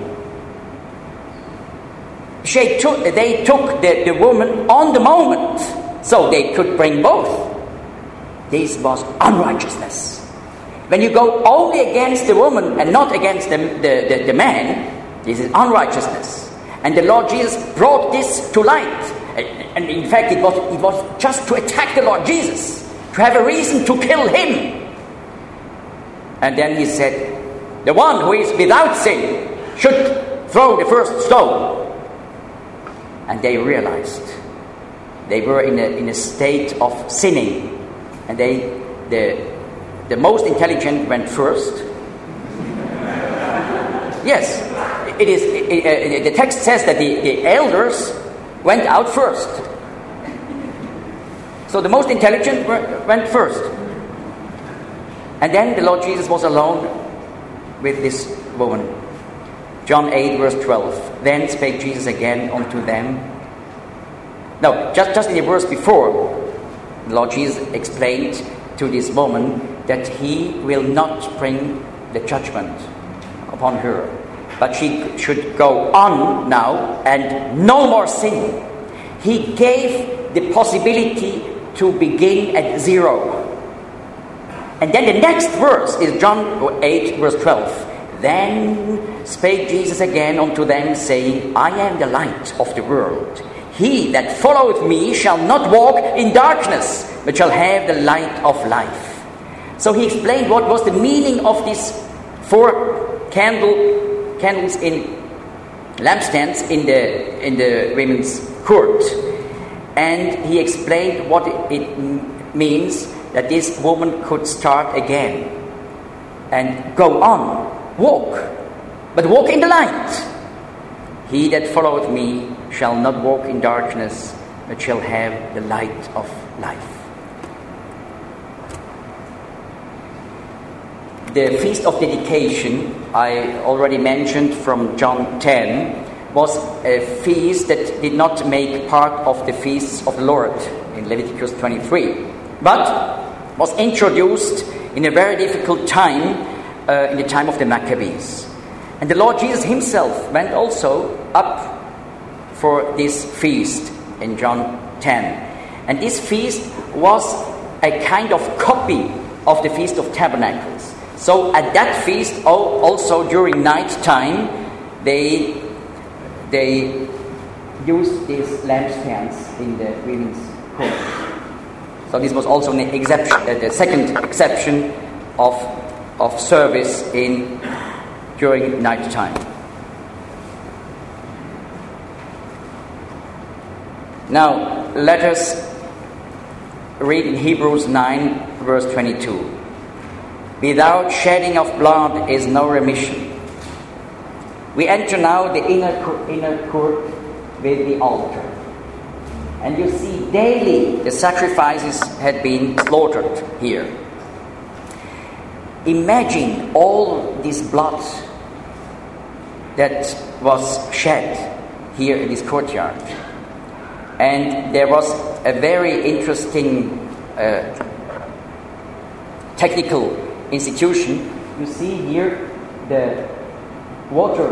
[SPEAKER 1] They took the woman on the moment, so they could bring both. This was unrighteousness. When you go only against the woman and not against the man, this is unrighteousness. And the Lord Jesus brought this to light. And in fact, it was just to attack the Lord Jesus, to have a reason to kill him. And then he said, the one who is without sin should throw the first stone. And they realized they were in a state of sinning. And the most intelligent went first. Yes, it is. The text says that the elders went out first. So the most intelligent went first. And then the Lord Jesus was alone with this woman. John 8, verse 12. Then spake Jesus again unto them. No, just in the verse before, the Lord Jesus explained to this woman that he will not bring the judgment upon her, but she should go on now and no more sin. He gave the possibility to begin at zero. And then the next verse is John 8, verse 12. Then spake Jesus again unto them, saying, I am the light of the world. He that followeth me shall not walk in darkness, but shall have the light of life. So he explained what was the meaning of these 4 candles in lampstands in the women's court. And he explained what it means that this woman could start again and go on, walk, but walk in the light. He that followeth me shall not walk in darkness, but shall have the light of life. The Feast of Dedication, I already mentioned from John 10, was a feast that did not make part of the feasts of the Lord in Leviticus 23, but was introduced in a very difficult time, in the time of the Maccabees. And the Lord Jesus himself went also up for this feast in John 10. And this feast was a kind of copy of the Feast of Tabernacles. So at that feast, also during night time, they used these lampstands in the women's court. So this was also an exception, the second exception of service during night time. Now let us read in Hebrews 9, verse 22. Without shedding of blood is no remission. We enter now the inner court with the altar. And you see daily the sacrifices had been slaughtered here. Imagine all this blood that was shed here in this courtyard. And there was a very interesting technical institution. You see here the water.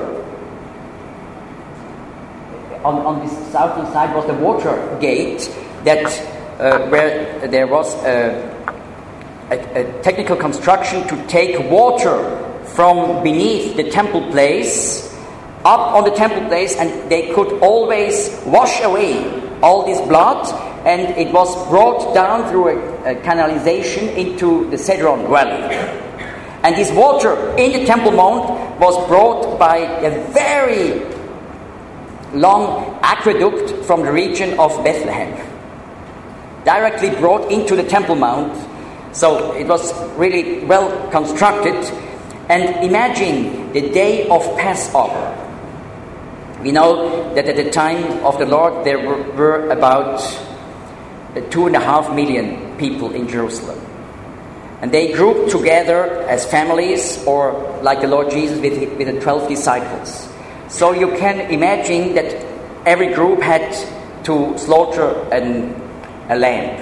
[SPEAKER 1] On this southern side was the water gate that where there was a technical construction to take water from beneath the temple place up on the temple place, and they could always wash away all this blood, and it was brought down through a canalization into the Cedron Valley. And this water in the Temple Mount was brought by a very long aqueduct from the region of Bethlehem, directly brought into the Temple Mount. So it was really well constructed. And imagine the day of Passover. We know that at the time of the Lord there were about 2.5 million people in Jerusalem. And they grouped together as families, or like the Lord Jesus with the 12 disciples. So you can imagine that every group had to slaughter a lamb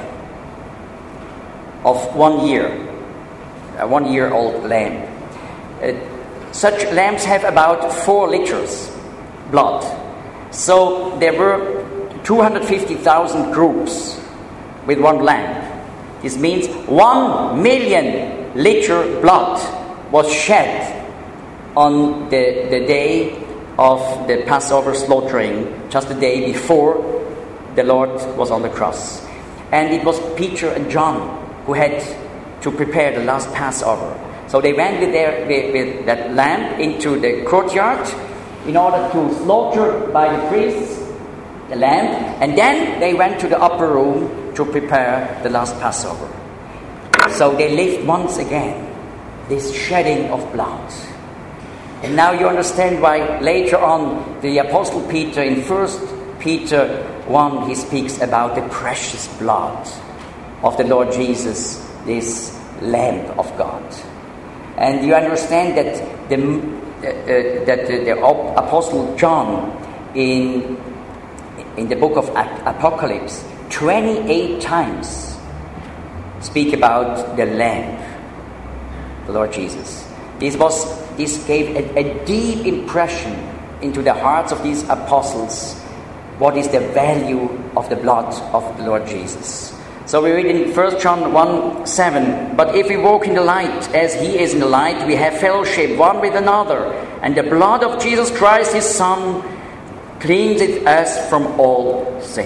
[SPEAKER 1] of 1 year, a 1-year-old lamb. such lambs have about 4 liters blood. So there were 250,000 groups with one lamb. This means 1 million liter blood was shed on the day of the Passover slaughtering, just the day before the Lord was on the cross. And it was Peter and John who had to prepare the last Passover. So they went with that lamb into the courtyard in order to slaughter by the priests the lamb, and then they went to the upper room to prepare the last Passover. So they lived once again this shedding of blood. And now you understand why later on the Apostle Peter in 1 Peter 1 he speaks about the precious blood of the Lord Jesus, this Lamb of God. And you understand that the Apostle John in the book of Apocalypse 28 times speak about the Lamb, the Lord Jesus. This gave a deep impression into the hearts of these apostles. What is the value of the blood of the Lord Jesus? So we read in 1 John 1:7, "But if we walk in the light as he is in the light, we have fellowship one with another, and the blood of Jesus Christ his Son cleanses us from all sin."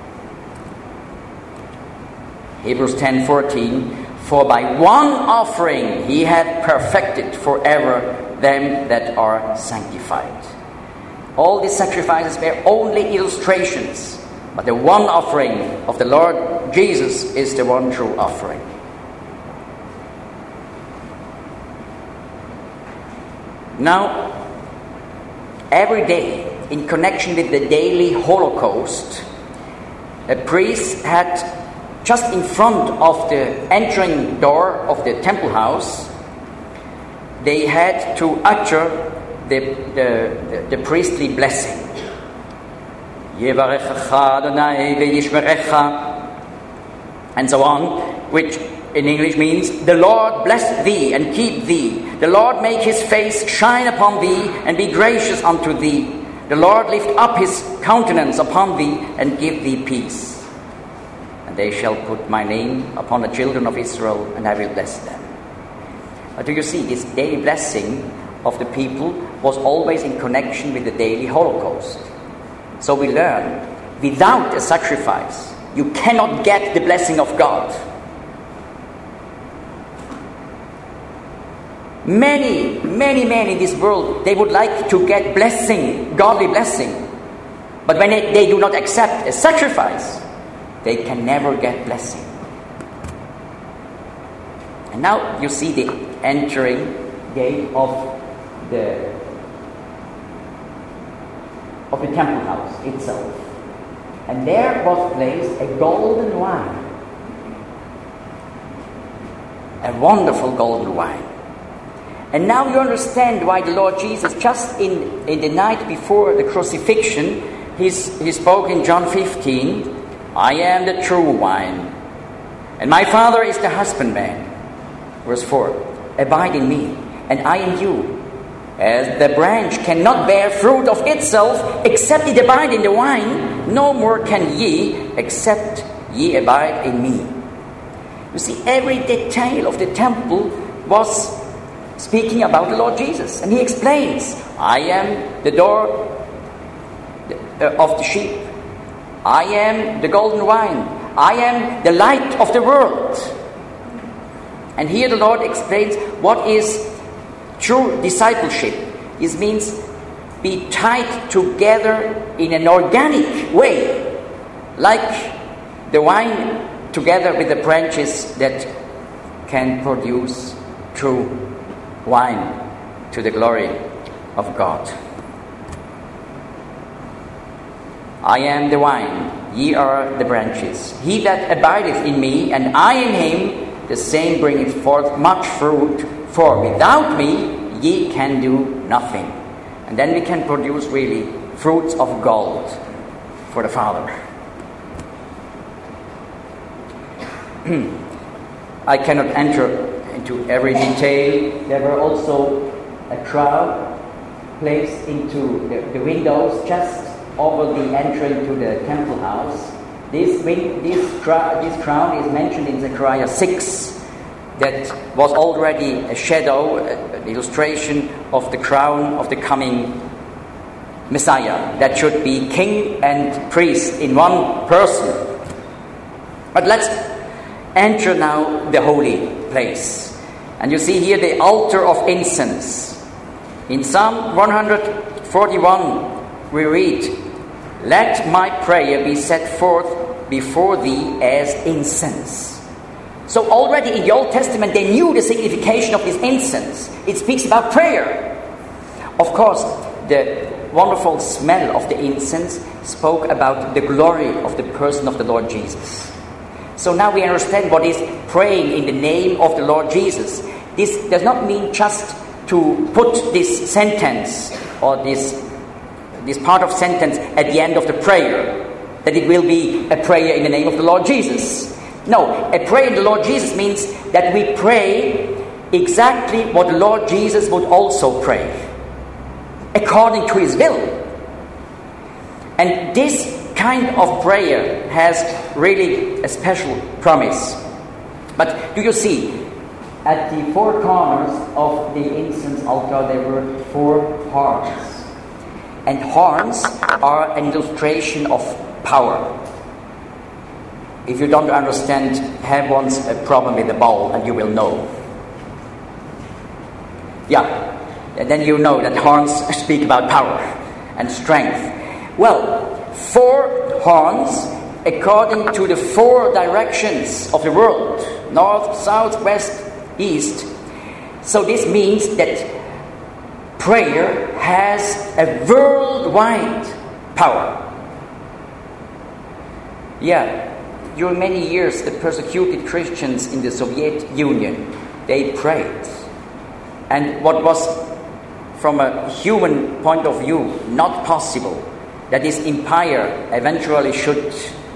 [SPEAKER 1] Hebrews 10:14, "For by one offering he hath perfected forever them that are sanctified." All these sacrifices were only illustrations, but the one offering of the Lord Jesus is the one true offering. Now, every day, in connection with the daily Holocaust, a priest had just in front of the entering door of the temple house, they had to utter the priestly blessing. Yevarechecha Adonai ve'yishmerecha, and so on, which in English means, "The Lord bless thee and keep thee. The Lord make his face shine upon thee and be gracious unto thee. The Lord lift up his countenance upon thee and give thee peace. And they shall put my name upon the children of Israel, and I will bless them." Do you see, this daily blessing of the people was always in connection with the daily Holocaust. So we learn, without a sacrifice, you cannot get the blessing of God. Many in this world, they would like to get blessing, godly blessing. But when they do not accept a sacrifice, they can never get blessing. And now you see the entering gate of the temple house itself. And there was placed a golden wine. A wonderful golden wine. And now you understand why the Lord Jesus, just in the night before the crucifixion, he spoke in John 15, "I am the true wine, and my Father is the husbandman." Verse 4, "Abide in me, and I in you. As the branch cannot bear fruit of itself, except it abide in the vine, no more can ye, except ye abide in me." You see, every detail of the temple was speaking about the Lord Jesus. And he explains, "I am the door of the sheep. I am the golden wine. I am the light of the world." And here the Lord explains what is true discipleship. This means be tied together in an organic way, like the vine together with the branches that can produce true wine to the glory of God. "I am the vine, ye are the branches. He that abideth in me, and I in him, the same bringeth forth much fruit, for without me ye can do nothing." And then we can produce really fruits of gold for the Father. I cannot enter into every detail. There were also a crown placed into the windows just over the entrance to the temple house. This crown is mentioned in Zechariah 6. That was already a shadow, an illustration of the crown of the coming Messiah that should be king and priest in one person. But let's enter now the holy place. And you see here the altar of incense. In Psalm 141 we read, "Let my prayer be set forth before thee as incense." So already in the Old Testament they knew the signification of this incense. It speaks about prayer. Of course, the wonderful smell of the incense spoke about the glory of the person of the Lord Jesus. So now we understand what is praying in the name of the Lord Jesus. This does not mean just to put this sentence or this part of sentence at the end of the prayer, that it will be a prayer in the name of the Lord Jesus. No, a prayer in the Lord Jesus means that we pray exactly what the Lord Jesus would also pray, according to his will. And this kind of prayer has really a special promise. But do you see, at the four corners of the incense altar there were 4 horns. And horns are an illustration of power. If you don't understand, have once a problem with the ball and you will know. Yeah, and then you know that horns speak about power and strength. Well, 4 horns according to the 4 directions of the world: north, south, west, east. So this means that prayer has a worldwide power. Yeah, during many years the persecuted Christians in the Soviet Union, they prayed. And what was from a human point of view not possible, that this empire eventually should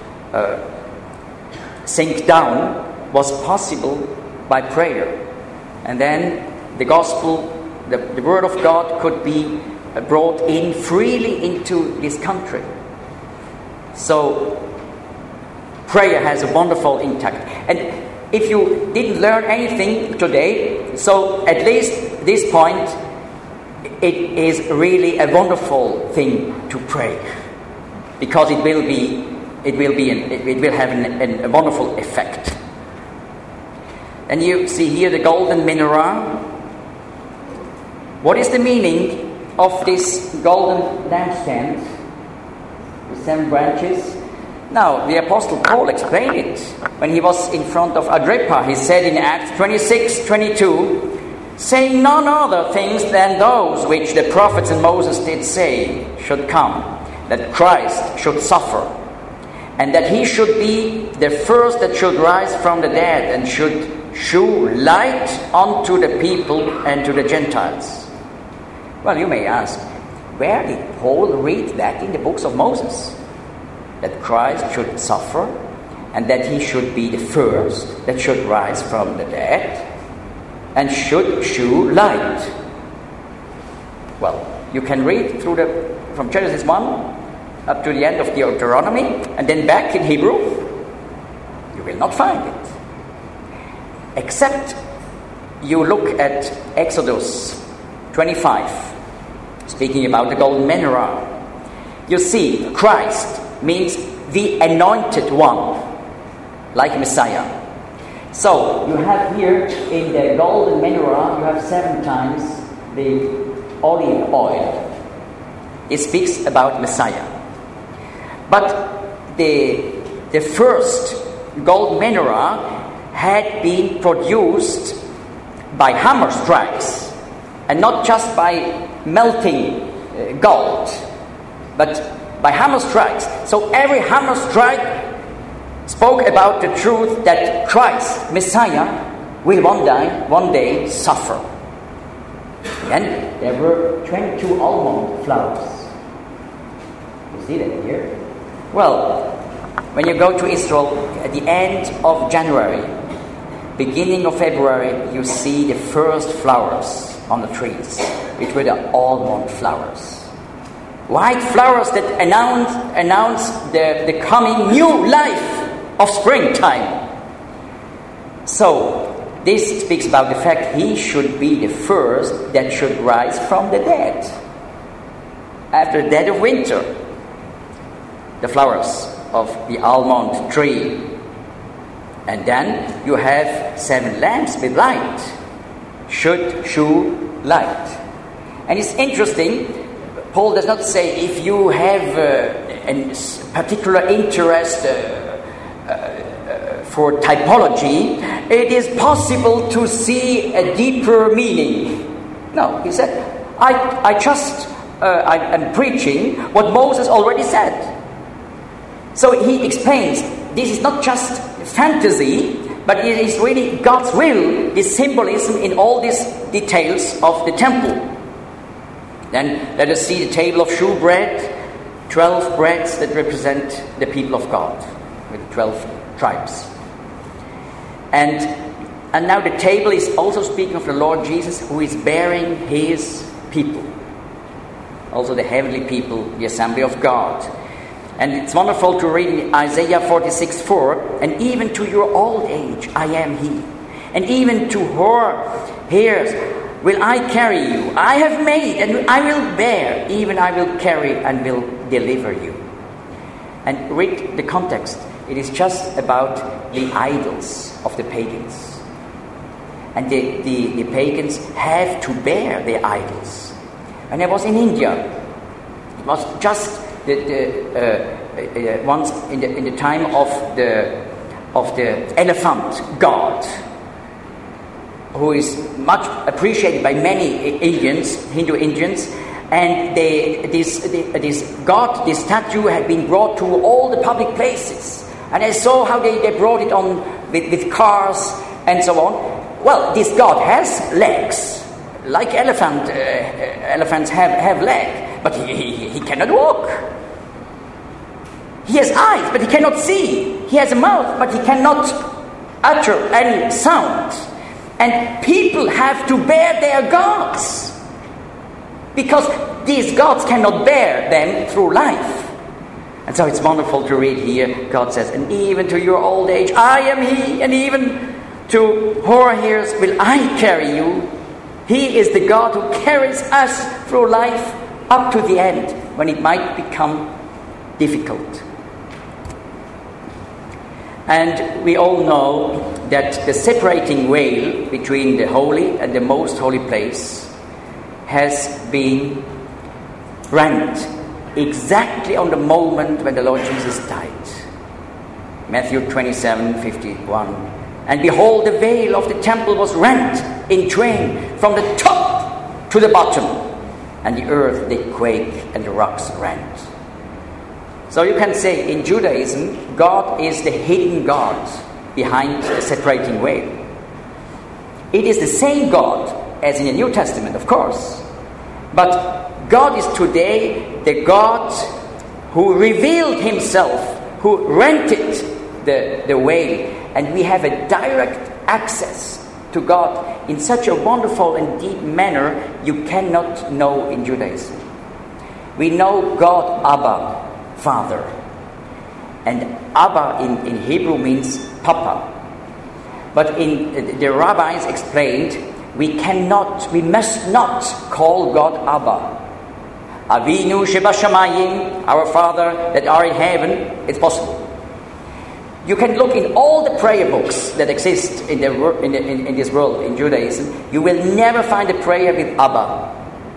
[SPEAKER 1] sink down, was possible by prayer. And then the gospel, the word of God could be brought in freely into this country. So prayer has a wonderful impact. And if you didn't learn anything today, so at least this point, it is really a wonderful thing to pray, because it will have a wonderful effect. And you see here the golden menorah. What is the meaning of this golden lampstand? The 7 branches. Now, the Apostle Paul explained it when he was in front of Agrippa. He said in Acts 26:22, saying none other things than those which the prophets and Moses did say should come, that Christ should suffer, and that he should be the first that should rise from the dead, and should shew light unto the people and to the Gentiles. Well, you may ask, where did Paul read that in the books of Moses? That Christ should suffer, and that he should be the first that should rise from the dead, and should shew light. Well, you can read through from Genesis 1 up to the end of Deuteronomy, and then back in Hebrew. You will not find it. Except you look at Exodus 25, speaking about the golden menorah. You see, Christ means the anointed one, like Messiah. So you have here in the golden menorah, you have 7 times the olive oil. It speaks about Messiah. But the first gold menorah had been produced by hammer strikes, and not just by melting gold, but by hammer strikes. So every hammer strike spoke about the truth that Christ, Messiah, will one day suffer. And there were 22 almond flowers. You see that here? Well, when you go to Israel at the end of January, beginning of February, you see the first flowers on the trees, which were the almond flowers. White flowers that announce the coming new life of springtime. So, this speaks about the fact he should be the first that should rise from the dead. After the dead of winter, the flowers of the almond tree. And then you have 7 lamps with light. Should shew light. And it's interesting, Paul does not say if you have a particular interest for typology, it is possible to see a deeper meaning. No, he said, I'm preaching what Moses already said. So he explains, this is not just fantasy, but it is really God's will, this symbolism in all these details of the temple. Then let us see the table of shewbread, 12 breads that represent the people of God, with 12 tribes. And now the table is also speaking of the Lord Jesus, who is bearing his people. Also the heavenly people, the assembly of God. And it's wonderful to read in Isaiah 46:4, and even to your old age I am he, and even to her hairs will I carry you. I have made and I will bear, even I will carry and will deliver you. And read the context. It is just about the idols of the pagans. And the pagans have to bear their idols. And I was in India. It was just once in the time of the elephant god, who is much appreciated by many Indians, Hindu Indians, and this god, this statue, had been brought to all the public places, and I saw how they brought it on with cars and so on. Well, this god has legs, like elephants have legs, but he cannot walk. He has eyes, but he cannot see. He has a mouth, but he cannot utter any sound. And people have to bear their gods, because these gods cannot bear them through life. And so it's wonderful to read here. God says, and even to your old age I am he, and even to her hairs will I carry you. He is the God who carries us through life up to the end, when it might become difficult. And we all know that the separating veil between the holy and the most holy place has been rent exactly on the moment when the Lord Jesus died. Matthew 27:51. And behold, the veil of the temple was rent in twain from the top to the bottom, and the earth did quake and the rocks rent. So you can say in Judaism, God is the hidden God behind the separating veil. It is the same God as in the New Testament, of course. But God is today the God who revealed himself, who rented the veil. And we have a direct access to God in such a wonderful and deep manner you cannot know in Judaism. We know God, Abba, Father. And Abba in Hebrew means Papa. But in the rabbis explained, we must not call God Abba. Avinu Shebashamayim, our Father that are in heaven, it's possible. You can look in all the prayer books that exist in this world, in Judaism. You will never find a prayer with Abba.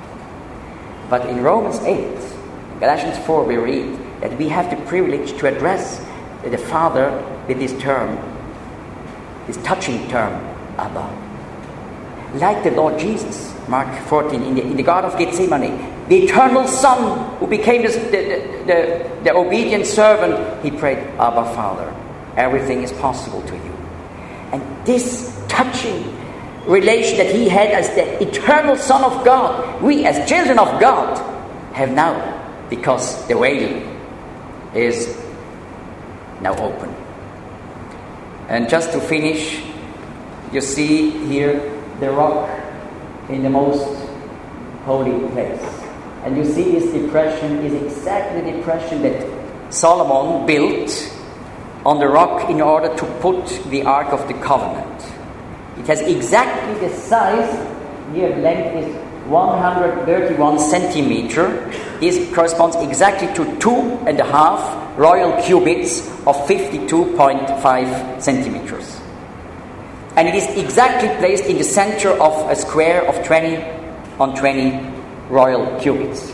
[SPEAKER 1] But in Romans 8, Galatians 4, we read that we have the privilege to address the Father with this term, this touching term, Abba. Like the Lord Jesus, Mark 14, in the Garden of Gethsemane, the eternal Son who became the obedient servant, he prayed, Abba, Father. Everything is possible to you. And this touching relation that he had as the eternal Son of God, we as children of God have now, because the veil is now open. And just to finish, you see here the rock in the most holy place. And you see this depression is exactly the depression that Solomon built on the rock in order to put the Ark of the Covenant. It has exactly the size. Here the length is 131 centimeter. This corresponds exactly to 2.5 royal cubits of 52.5 centimeters. And it is exactly placed in the center of a square of 20 on 20 royal cubits.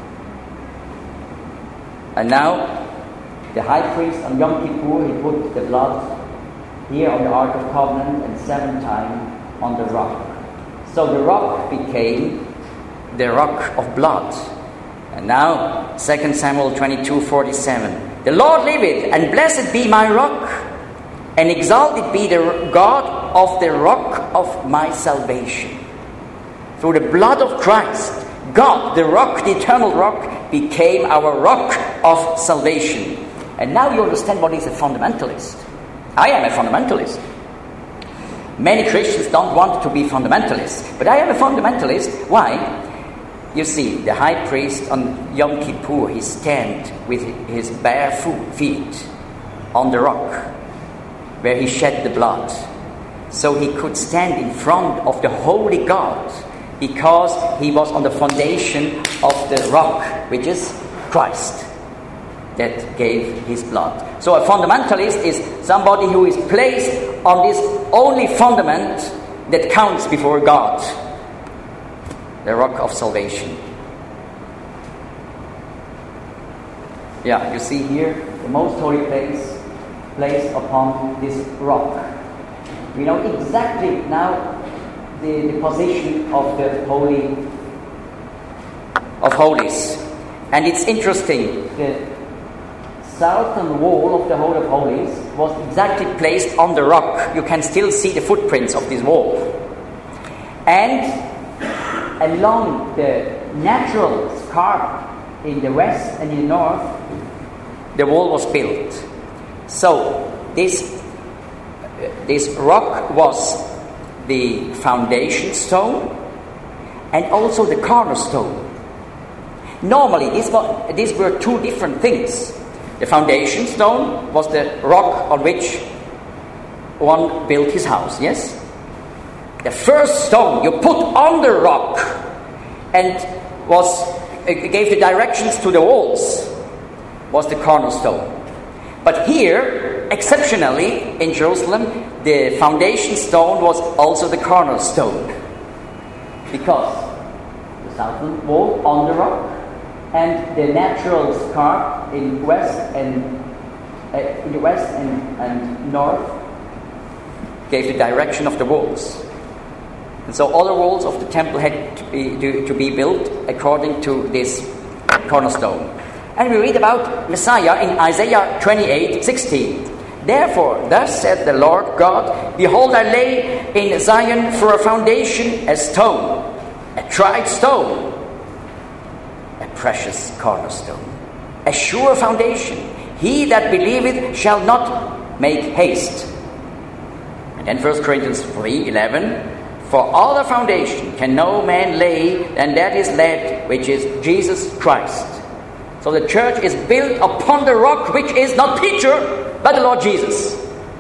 [SPEAKER 1] And now, the high priest on Yom Kippur, he put the blood here on the Ark of Covenant and 7 times on the rock. So the rock became the rock of blood. And now, 2 Samuel 22:47. The Lord liveth, and blessed be my rock, and exalted be the God of the rock of my salvation. Through the blood of Christ, God, the rock, the eternal rock, became our rock of salvation. And now you understand what is a fundamentalist. I am a fundamentalist. Many Christians don't want to be fundamentalists, but I am a fundamentalist. Why? You see, the high priest on Yom Kippur, he stands with his bare feet on the rock where he shed the blood. So he could stand in front of the holy God because he was on the foundation of the rock, which is Christ, that gave his blood. So a fundamentalist is somebody who is placed on this only fundament that counts before God, the rock of salvation. Yeah, you see here the most holy place placed upon this rock. We know exactly now the position of the Holy of Holies. And it's interesting, the southern wall of the Holy of Holies was exactly placed on the rock. You can still see the footprints of this wall. And along the natural scarp in the west and in the north, the wall was built. So this rock was the foundation stone and also the cornerstone. Normally, these were two different things. The foundation stone was the rock on which one built his house, yes? The first stone you put on the rock and gave the directions to the walls was the cornerstone. But here, exceptionally, in Jerusalem, the foundation stone was also the cornerstone. Because the southern wall on the rock and the natural scarp in the west and north gave the direction of the walls. And so all the walls of the temple had to be built according to this cornerstone. And we read about Messiah in Isaiah 28:16. Therefore, thus saith the Lord God, behold, I lay in Zion for a foundation a stone, a tried stone, a precious cornerstone, a sure foundation. He that believeth shall not make haste. And then 1 Corinthians 3:11, for other foundation can no man lay than that is laid, which is Jesus Christ. So the church is built upon the rock, which is not Peter, but the Lord Jesus.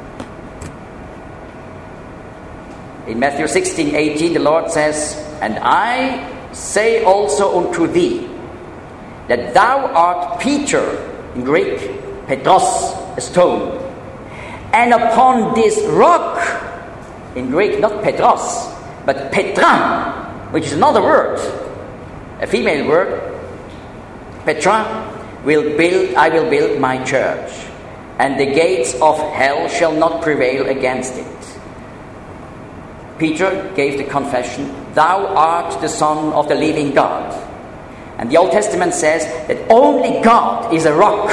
[SPEAKER 1] In Matthew 16:18, the Lord says, and I say also unto thee, that thou art Peter, in Greek, Petros, a stone, and upon this rock, in Greek, not Petros, but Petra, which is another word, a female word, Petra, I will build my church, and the gates of hell shall not prevail against it. Peter gave the confession, thou art the Son of the living God. And the Old Testament says that only God is a rock.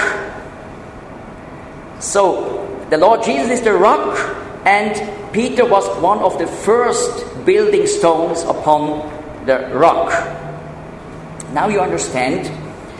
[SPEAKER 1] So the Lord Jesus is the rock, and Peter was one of the first building stones upon the rock. Now you understand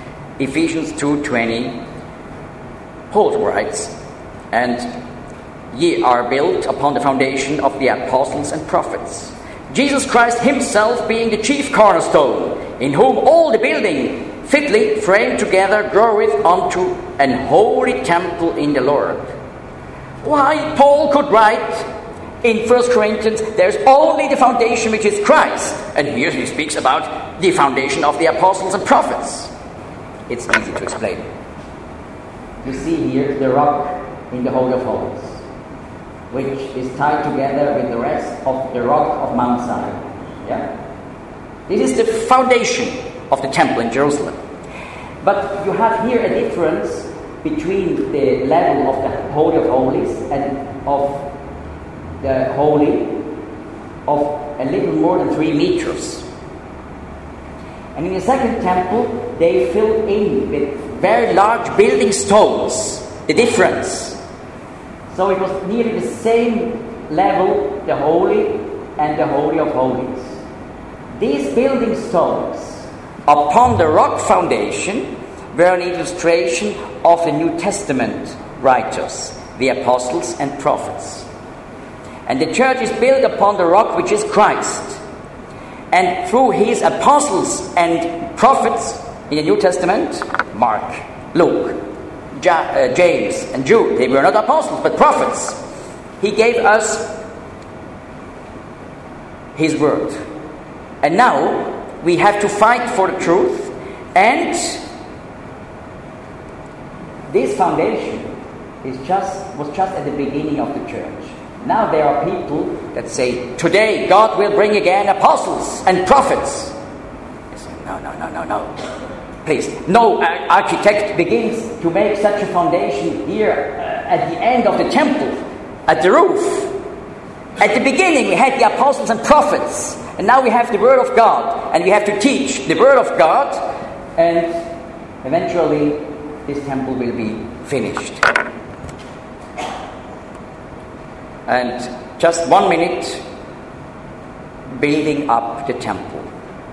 [SPEAKER 1] Ephesians 2:20. Paul writes, and ye are built upon the foundation of the apostles and prophets. Jesus Christ himself being the chief cornerstone, in whom all the building fitly framed together groweth unto an holy temple in the Lord. Why Paul could write in 1 Corinthians, there's only the foundation which is Christ. And here he speaks about the foundation of the apostles and prophets. It's easy to explain. You see here the rock in the Holy of Holies, which is tied together with the rest of the rock of Mount Zion. Yeah? This is the foundation of the temple in Jerusalem. But you have here a difference between the level of the Holy of Holies and of the Holy of a little more than 3 meters. And in the second temple, they filled in with very large building stones, the difference. So it was nearly the same level, the Holy and the Holy of Holies. These building stones upon the rock foundation were an illustration of the New Testament writers, the apostles and prophets. And the church is built upon the rock which is Christ. And through his apostles and prophets in the New Testament, Mark, Luke, James and Jude, they were not apostles but prophets. He gave us his word. And now we have to fight for the truth, and this foundation was just at the beginning of the church. Now there are people that say, today God will bring again apostles and prophets. I say, no. Please, no architect begins to make such a foundation here at the end of the temple, at the roof. At the beginning we had the apostles and prophets, and now we have the Word of God, and we have to teach the Word of God, and eventually this temple will be finished. And just 1 minute, building up the temple.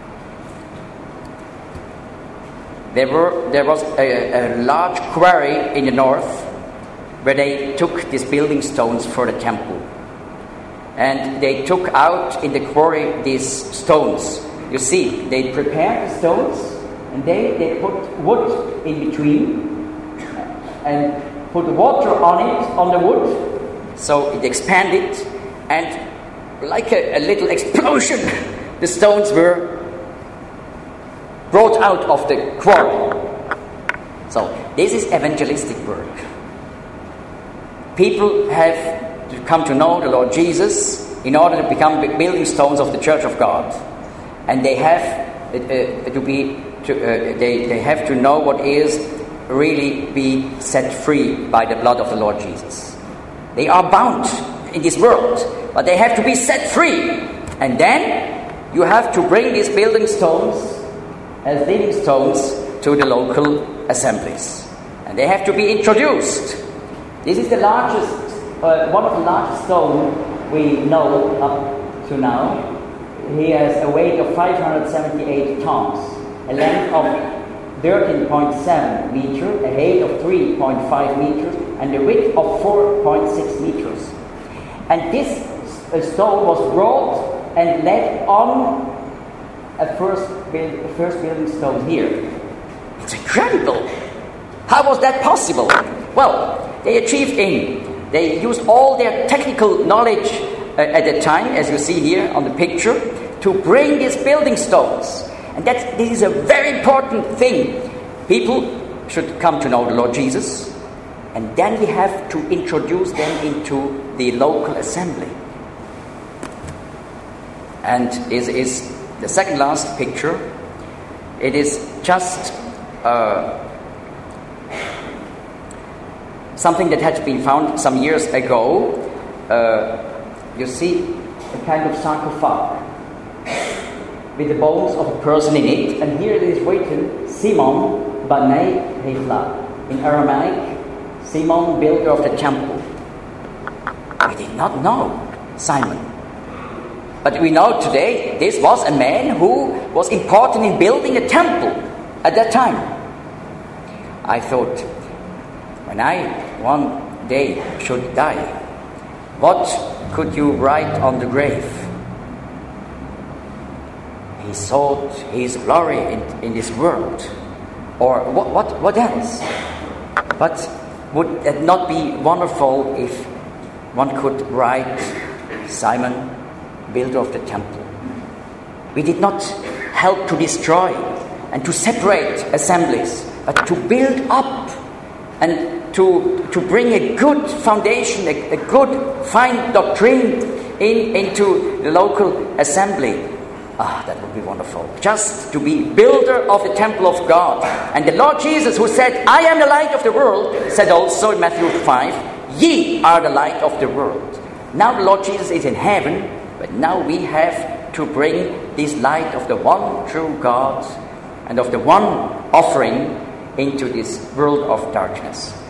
[SPEAKER 1] There was a large quarry in the north where they took these building stones for the temple. And they took out in the quarry these stones. You see, they prepared the stones and they put wood in between and put water on it, on the wood. So it expanded, and like a little explosion, the stones were brought out of the quarry. So this is evangelistic work. People have to come to know the Lord Jesus in order to become building stones of the Church of God, and they have they have to know what is really be set free by the blood of the Lord Jesus. They are bound in this world, but they have to be set free. And then you have to bring these building stones as living stones to the local assemblies. And they have to be introduced. This is the largest, one of the largest stones we know up to now. He has a weight of 578 tons, a length of 13.7 meters, a height of 3.5 meters, and a width of 4.6 meters. And this stone was brought and laid on a first building stone here. It's incredible! How was that possible? Well, they used all their technical knowledge at the time, as you see here on the picture, to bring these building stones. And this is a very important thing. People should come to know the Lord Jesus, and then we have to introduce them into the local assembly. And is the second last picture. It is just something that had been found some years ago. You see a kind of sarcophagus with the bones of a person in it, and here it is written Simon Banei Hefla, in Aramaic, Simon, builder of the temple. I did not know Simon, but we know today this was a man who was important in building a temple at that time. I thought, when I one day should die, What could you write on the grave? He sought his glory in this world. Or what else? But would it not be wonderful if one could write Simon, builder of the temple? We did not help to destroy and to separate assemblies, but to build up and to bring a good foundation, a good, fine doctrine into the local assembly. That would be wonderful. Just to be builder of the temple of God. And the Lord Jesus, who said, I am the light of the world, said also in Matthew 5, ye are the light of the world. Now the Lord Jesus is in heaven, but now we have to bring this light of the one true God and of the one offering into this world of darkness.